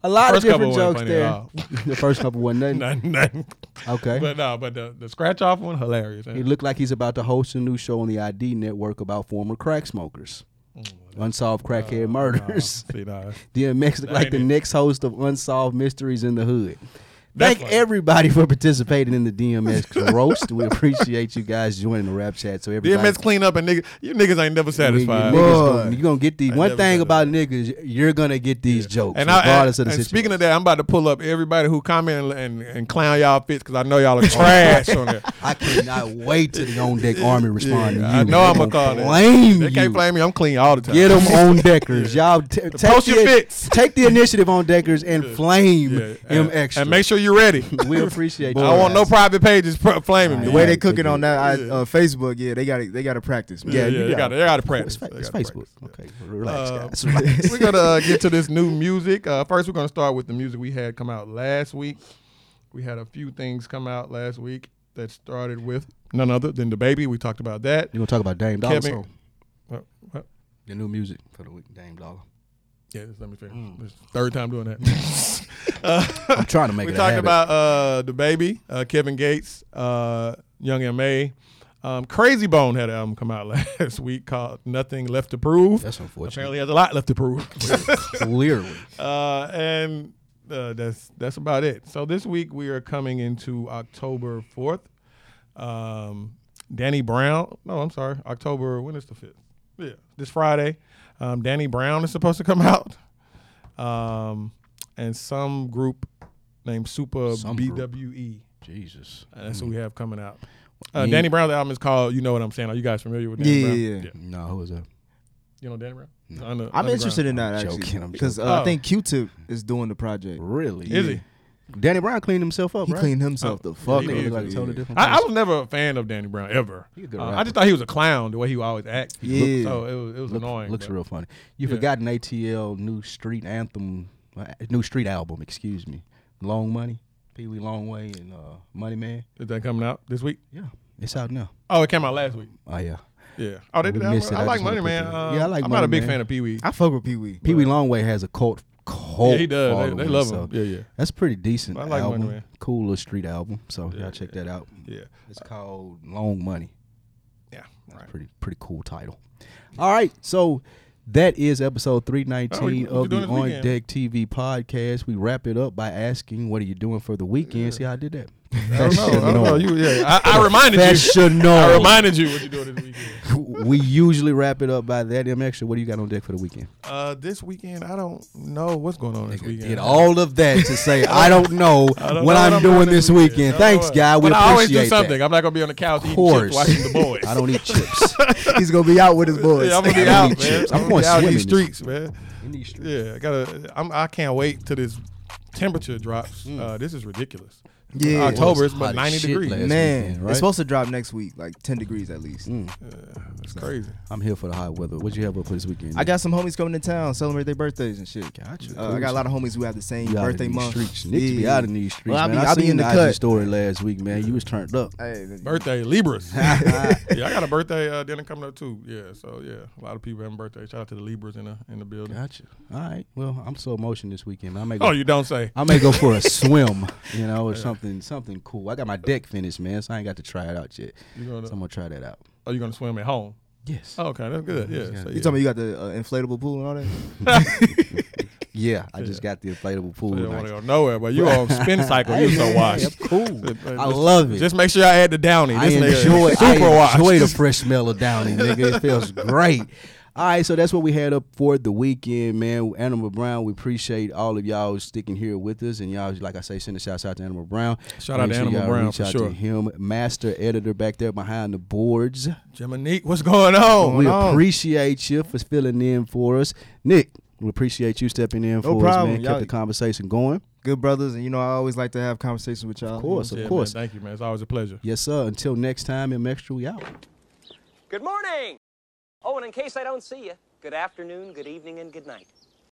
A lot of First couple different wasn't jokes funny at there. all. The first couple wasn't nothing. Nothing. Okay. But the scratch off one, hilarious. He looked like he's about to host a new show on the ID Network about former crack smokers. Unsolved crackhead murders. See, nah. DMX looked like the ain't it. next host of Unsolved Mysteries in the Hood. That's Thank funny. everybody for participating in the DMX roast. We appreciate you guys joining the rap chat. So everybody, DMX clean up and you niggas ain't never satisfied. You're gonna get these. I One never thing said about niggas, you're gonna get these jokes, And regardless of the and situation. speaking of that, I'm about to pull up everybody who comment and clown y'all fits because I know y'all are trash on there. I cannot wait till the On Deck Army respond to you. I know I'm They gonna call them. blame They you. can't blame me. I'm clean all the time. Get them on Deckers, y'all. Take Post your fits. Take the initiative on Deckers and flame Yeah. him And- extra. And make sure you're ready. We appreciate. I don't want no private pages flaming me. The way Yeah, they cooking they on do. that Facebook, they got to practice. Man. Yeah, you they got got to It's, practice. fa- They it's gotta Facebook. practice. Okay, relax, guys. Relax. We're gonna get to this new music. First, we're gonna start with the music we had come out last week. We had a few things come out last week that started with none other than the baby. We talked about that. You gonna talk about Dame Dollar? Kevin- song? What? The new music for the week, Dame Dollar. Yeah, just let me finish. This is the third time doing that. I'm trying to make We it a talked habit. about the baby, Kevin Gates, Young M.A. Crazy Bone had an album come out last week called Nothing Left to Prove. That's unfortunate. Apparently has a lot left to prove. Clearly. And that's about it. So this week we are coming into October 4th. Danny Brown. No, I'm sorry. October, when is the 5th? Yeah, this Friday. Danny Brown is supposed to come out. And some group named Super Some group. BWE. Jesus. That's what we have coming out. Yeah. Danny Brown's album is called You Know What I'm Saying. Are you guys familiar with Danny Brown? Yeah. No, who is that? You know Danny Brown? No. I'm interested in that I'm actually joking, I'm because joking. I think Q-Tip is doing the project. Really? Is he? Danny Brown cleaned himself up, He right? cleaned himself the fuck he up. did. Like a totally Yeah. different I person. was never a fan of Danny Brown ever. He a good I rapper. just thought he was a clown the way he would always act. Yeah. So it was annoying. Looks but- real funny. You Yeah. forgotten ATL new street anthem, new street album, excuse me. Long Money, Pee Wee Longway, and Money Man. Is that coming out this week? Yeah, it's out now. Oh, it came out last week. Oh yeah. Yeah. Oh, they We did that. missed it. I I like just wanna Money put Man. that- Yeah, I like I'm not a Money big Man. fan of Pee Wee. I fuck with Pee Wee. Pee Wee Longway has a cult Yeah, he does. following, They love so him. Yeah. That's pretty decent I like Money album. Man. Cool little street album. So Yeah, y'all check that out. Yeah. It's called Long Money. Yeah. That's Right. pretty cool title. All right, so that is episode 319 what you of doing the this On weekend? Deck TV podcast. We wrap it up by asking, "What are you doing for the weekend?" See how I did that? I don't know. I reminded you. Professional. I reminded you what you doing this weekend. We usually wrap it up by that. M Extra, what do you got on deck for the weekend? This weekend, I don't know what's going on this weekend. Did all of that to say I don't know I don't what know I'm doing this weekend. Thanks, guy. We But I always do appreciate something. that. I'm not gonna be on the couch eating Course. chips watching the boys. I don't eat chips. He's gonna be out with his boys. Yeah, I'm gonna I be don't out, eat man. chips. I'm I'm going gonna be out in swimming these streets, man. In these streets. Yeah, I can't wait till this temperature drops. This is ridiculous. Yeah. October, it's Hot about as 90 shit degrees. last Man, weekend, right? it's supposed to drop next week, like 10 degrees at least. It's crazy. I'm here for the hot weather. What you have up for this weekend? I got some homies coming to town, celebrate their birthdays and shit. Gotcha. I got a lot of homies who have the same You out birthday in these month. streets. Nick to be out in these streets, Well, man. I I be seen in the the cut. IG story last week, man. You was turned up. Hey, Birthday, Libras. Yeah, I got a birthday dinner coming up too. Yeah, so yeah, a lot of people having birthdays. Shout out to the Libras in the building. Gotcha. All right. Well, I'm so emotional this weekend, man. I may go, Oh, you don't say. I may go for a swim, or something cool. I got my deck finished, man, so I ain't got to try it out yet. You gonna? So I'm gonna try that out. Oh, you gonna swim at home? Yes. Oh, okay, that's good. Yeah. Yeah. So, you yeah. told me you got the inflatable pool and all that? Yeah, I just got the inflatable pool. So you don't and I- want to go nowhere, but you on spin cycle. You so Hey, washed. I'm cool. I Just- love it. Just make sure I add the Downy. I This nigga enjoy, is super washed. the fresh smell of Downy, nigga. It feels great. All right, so that's what we had up for the weekend, man. Animal Brown, we appreciate all of y'all sticking here with us. And y'all, like I say, send a shout out to Animal Brown. Shout out Make to sure Animal y'all Brown reach for out sure. to him, master editor back there behind the boards. Jiminique, what's going on? We going on? appreciate you for filling in for us. Nick, we appreciate you stepping in for us, problem. man. Kept Y'all- the conversation going. Good brothers, and I always like to have conversations with y'all. Of course, Yeah, of course. Man, thank you, man. It's always a pleasure. Yes, sir. Until next time, M Extra, we out. Good morning. Oh, and in case I don't see you, good afternoon, good evening, and good night.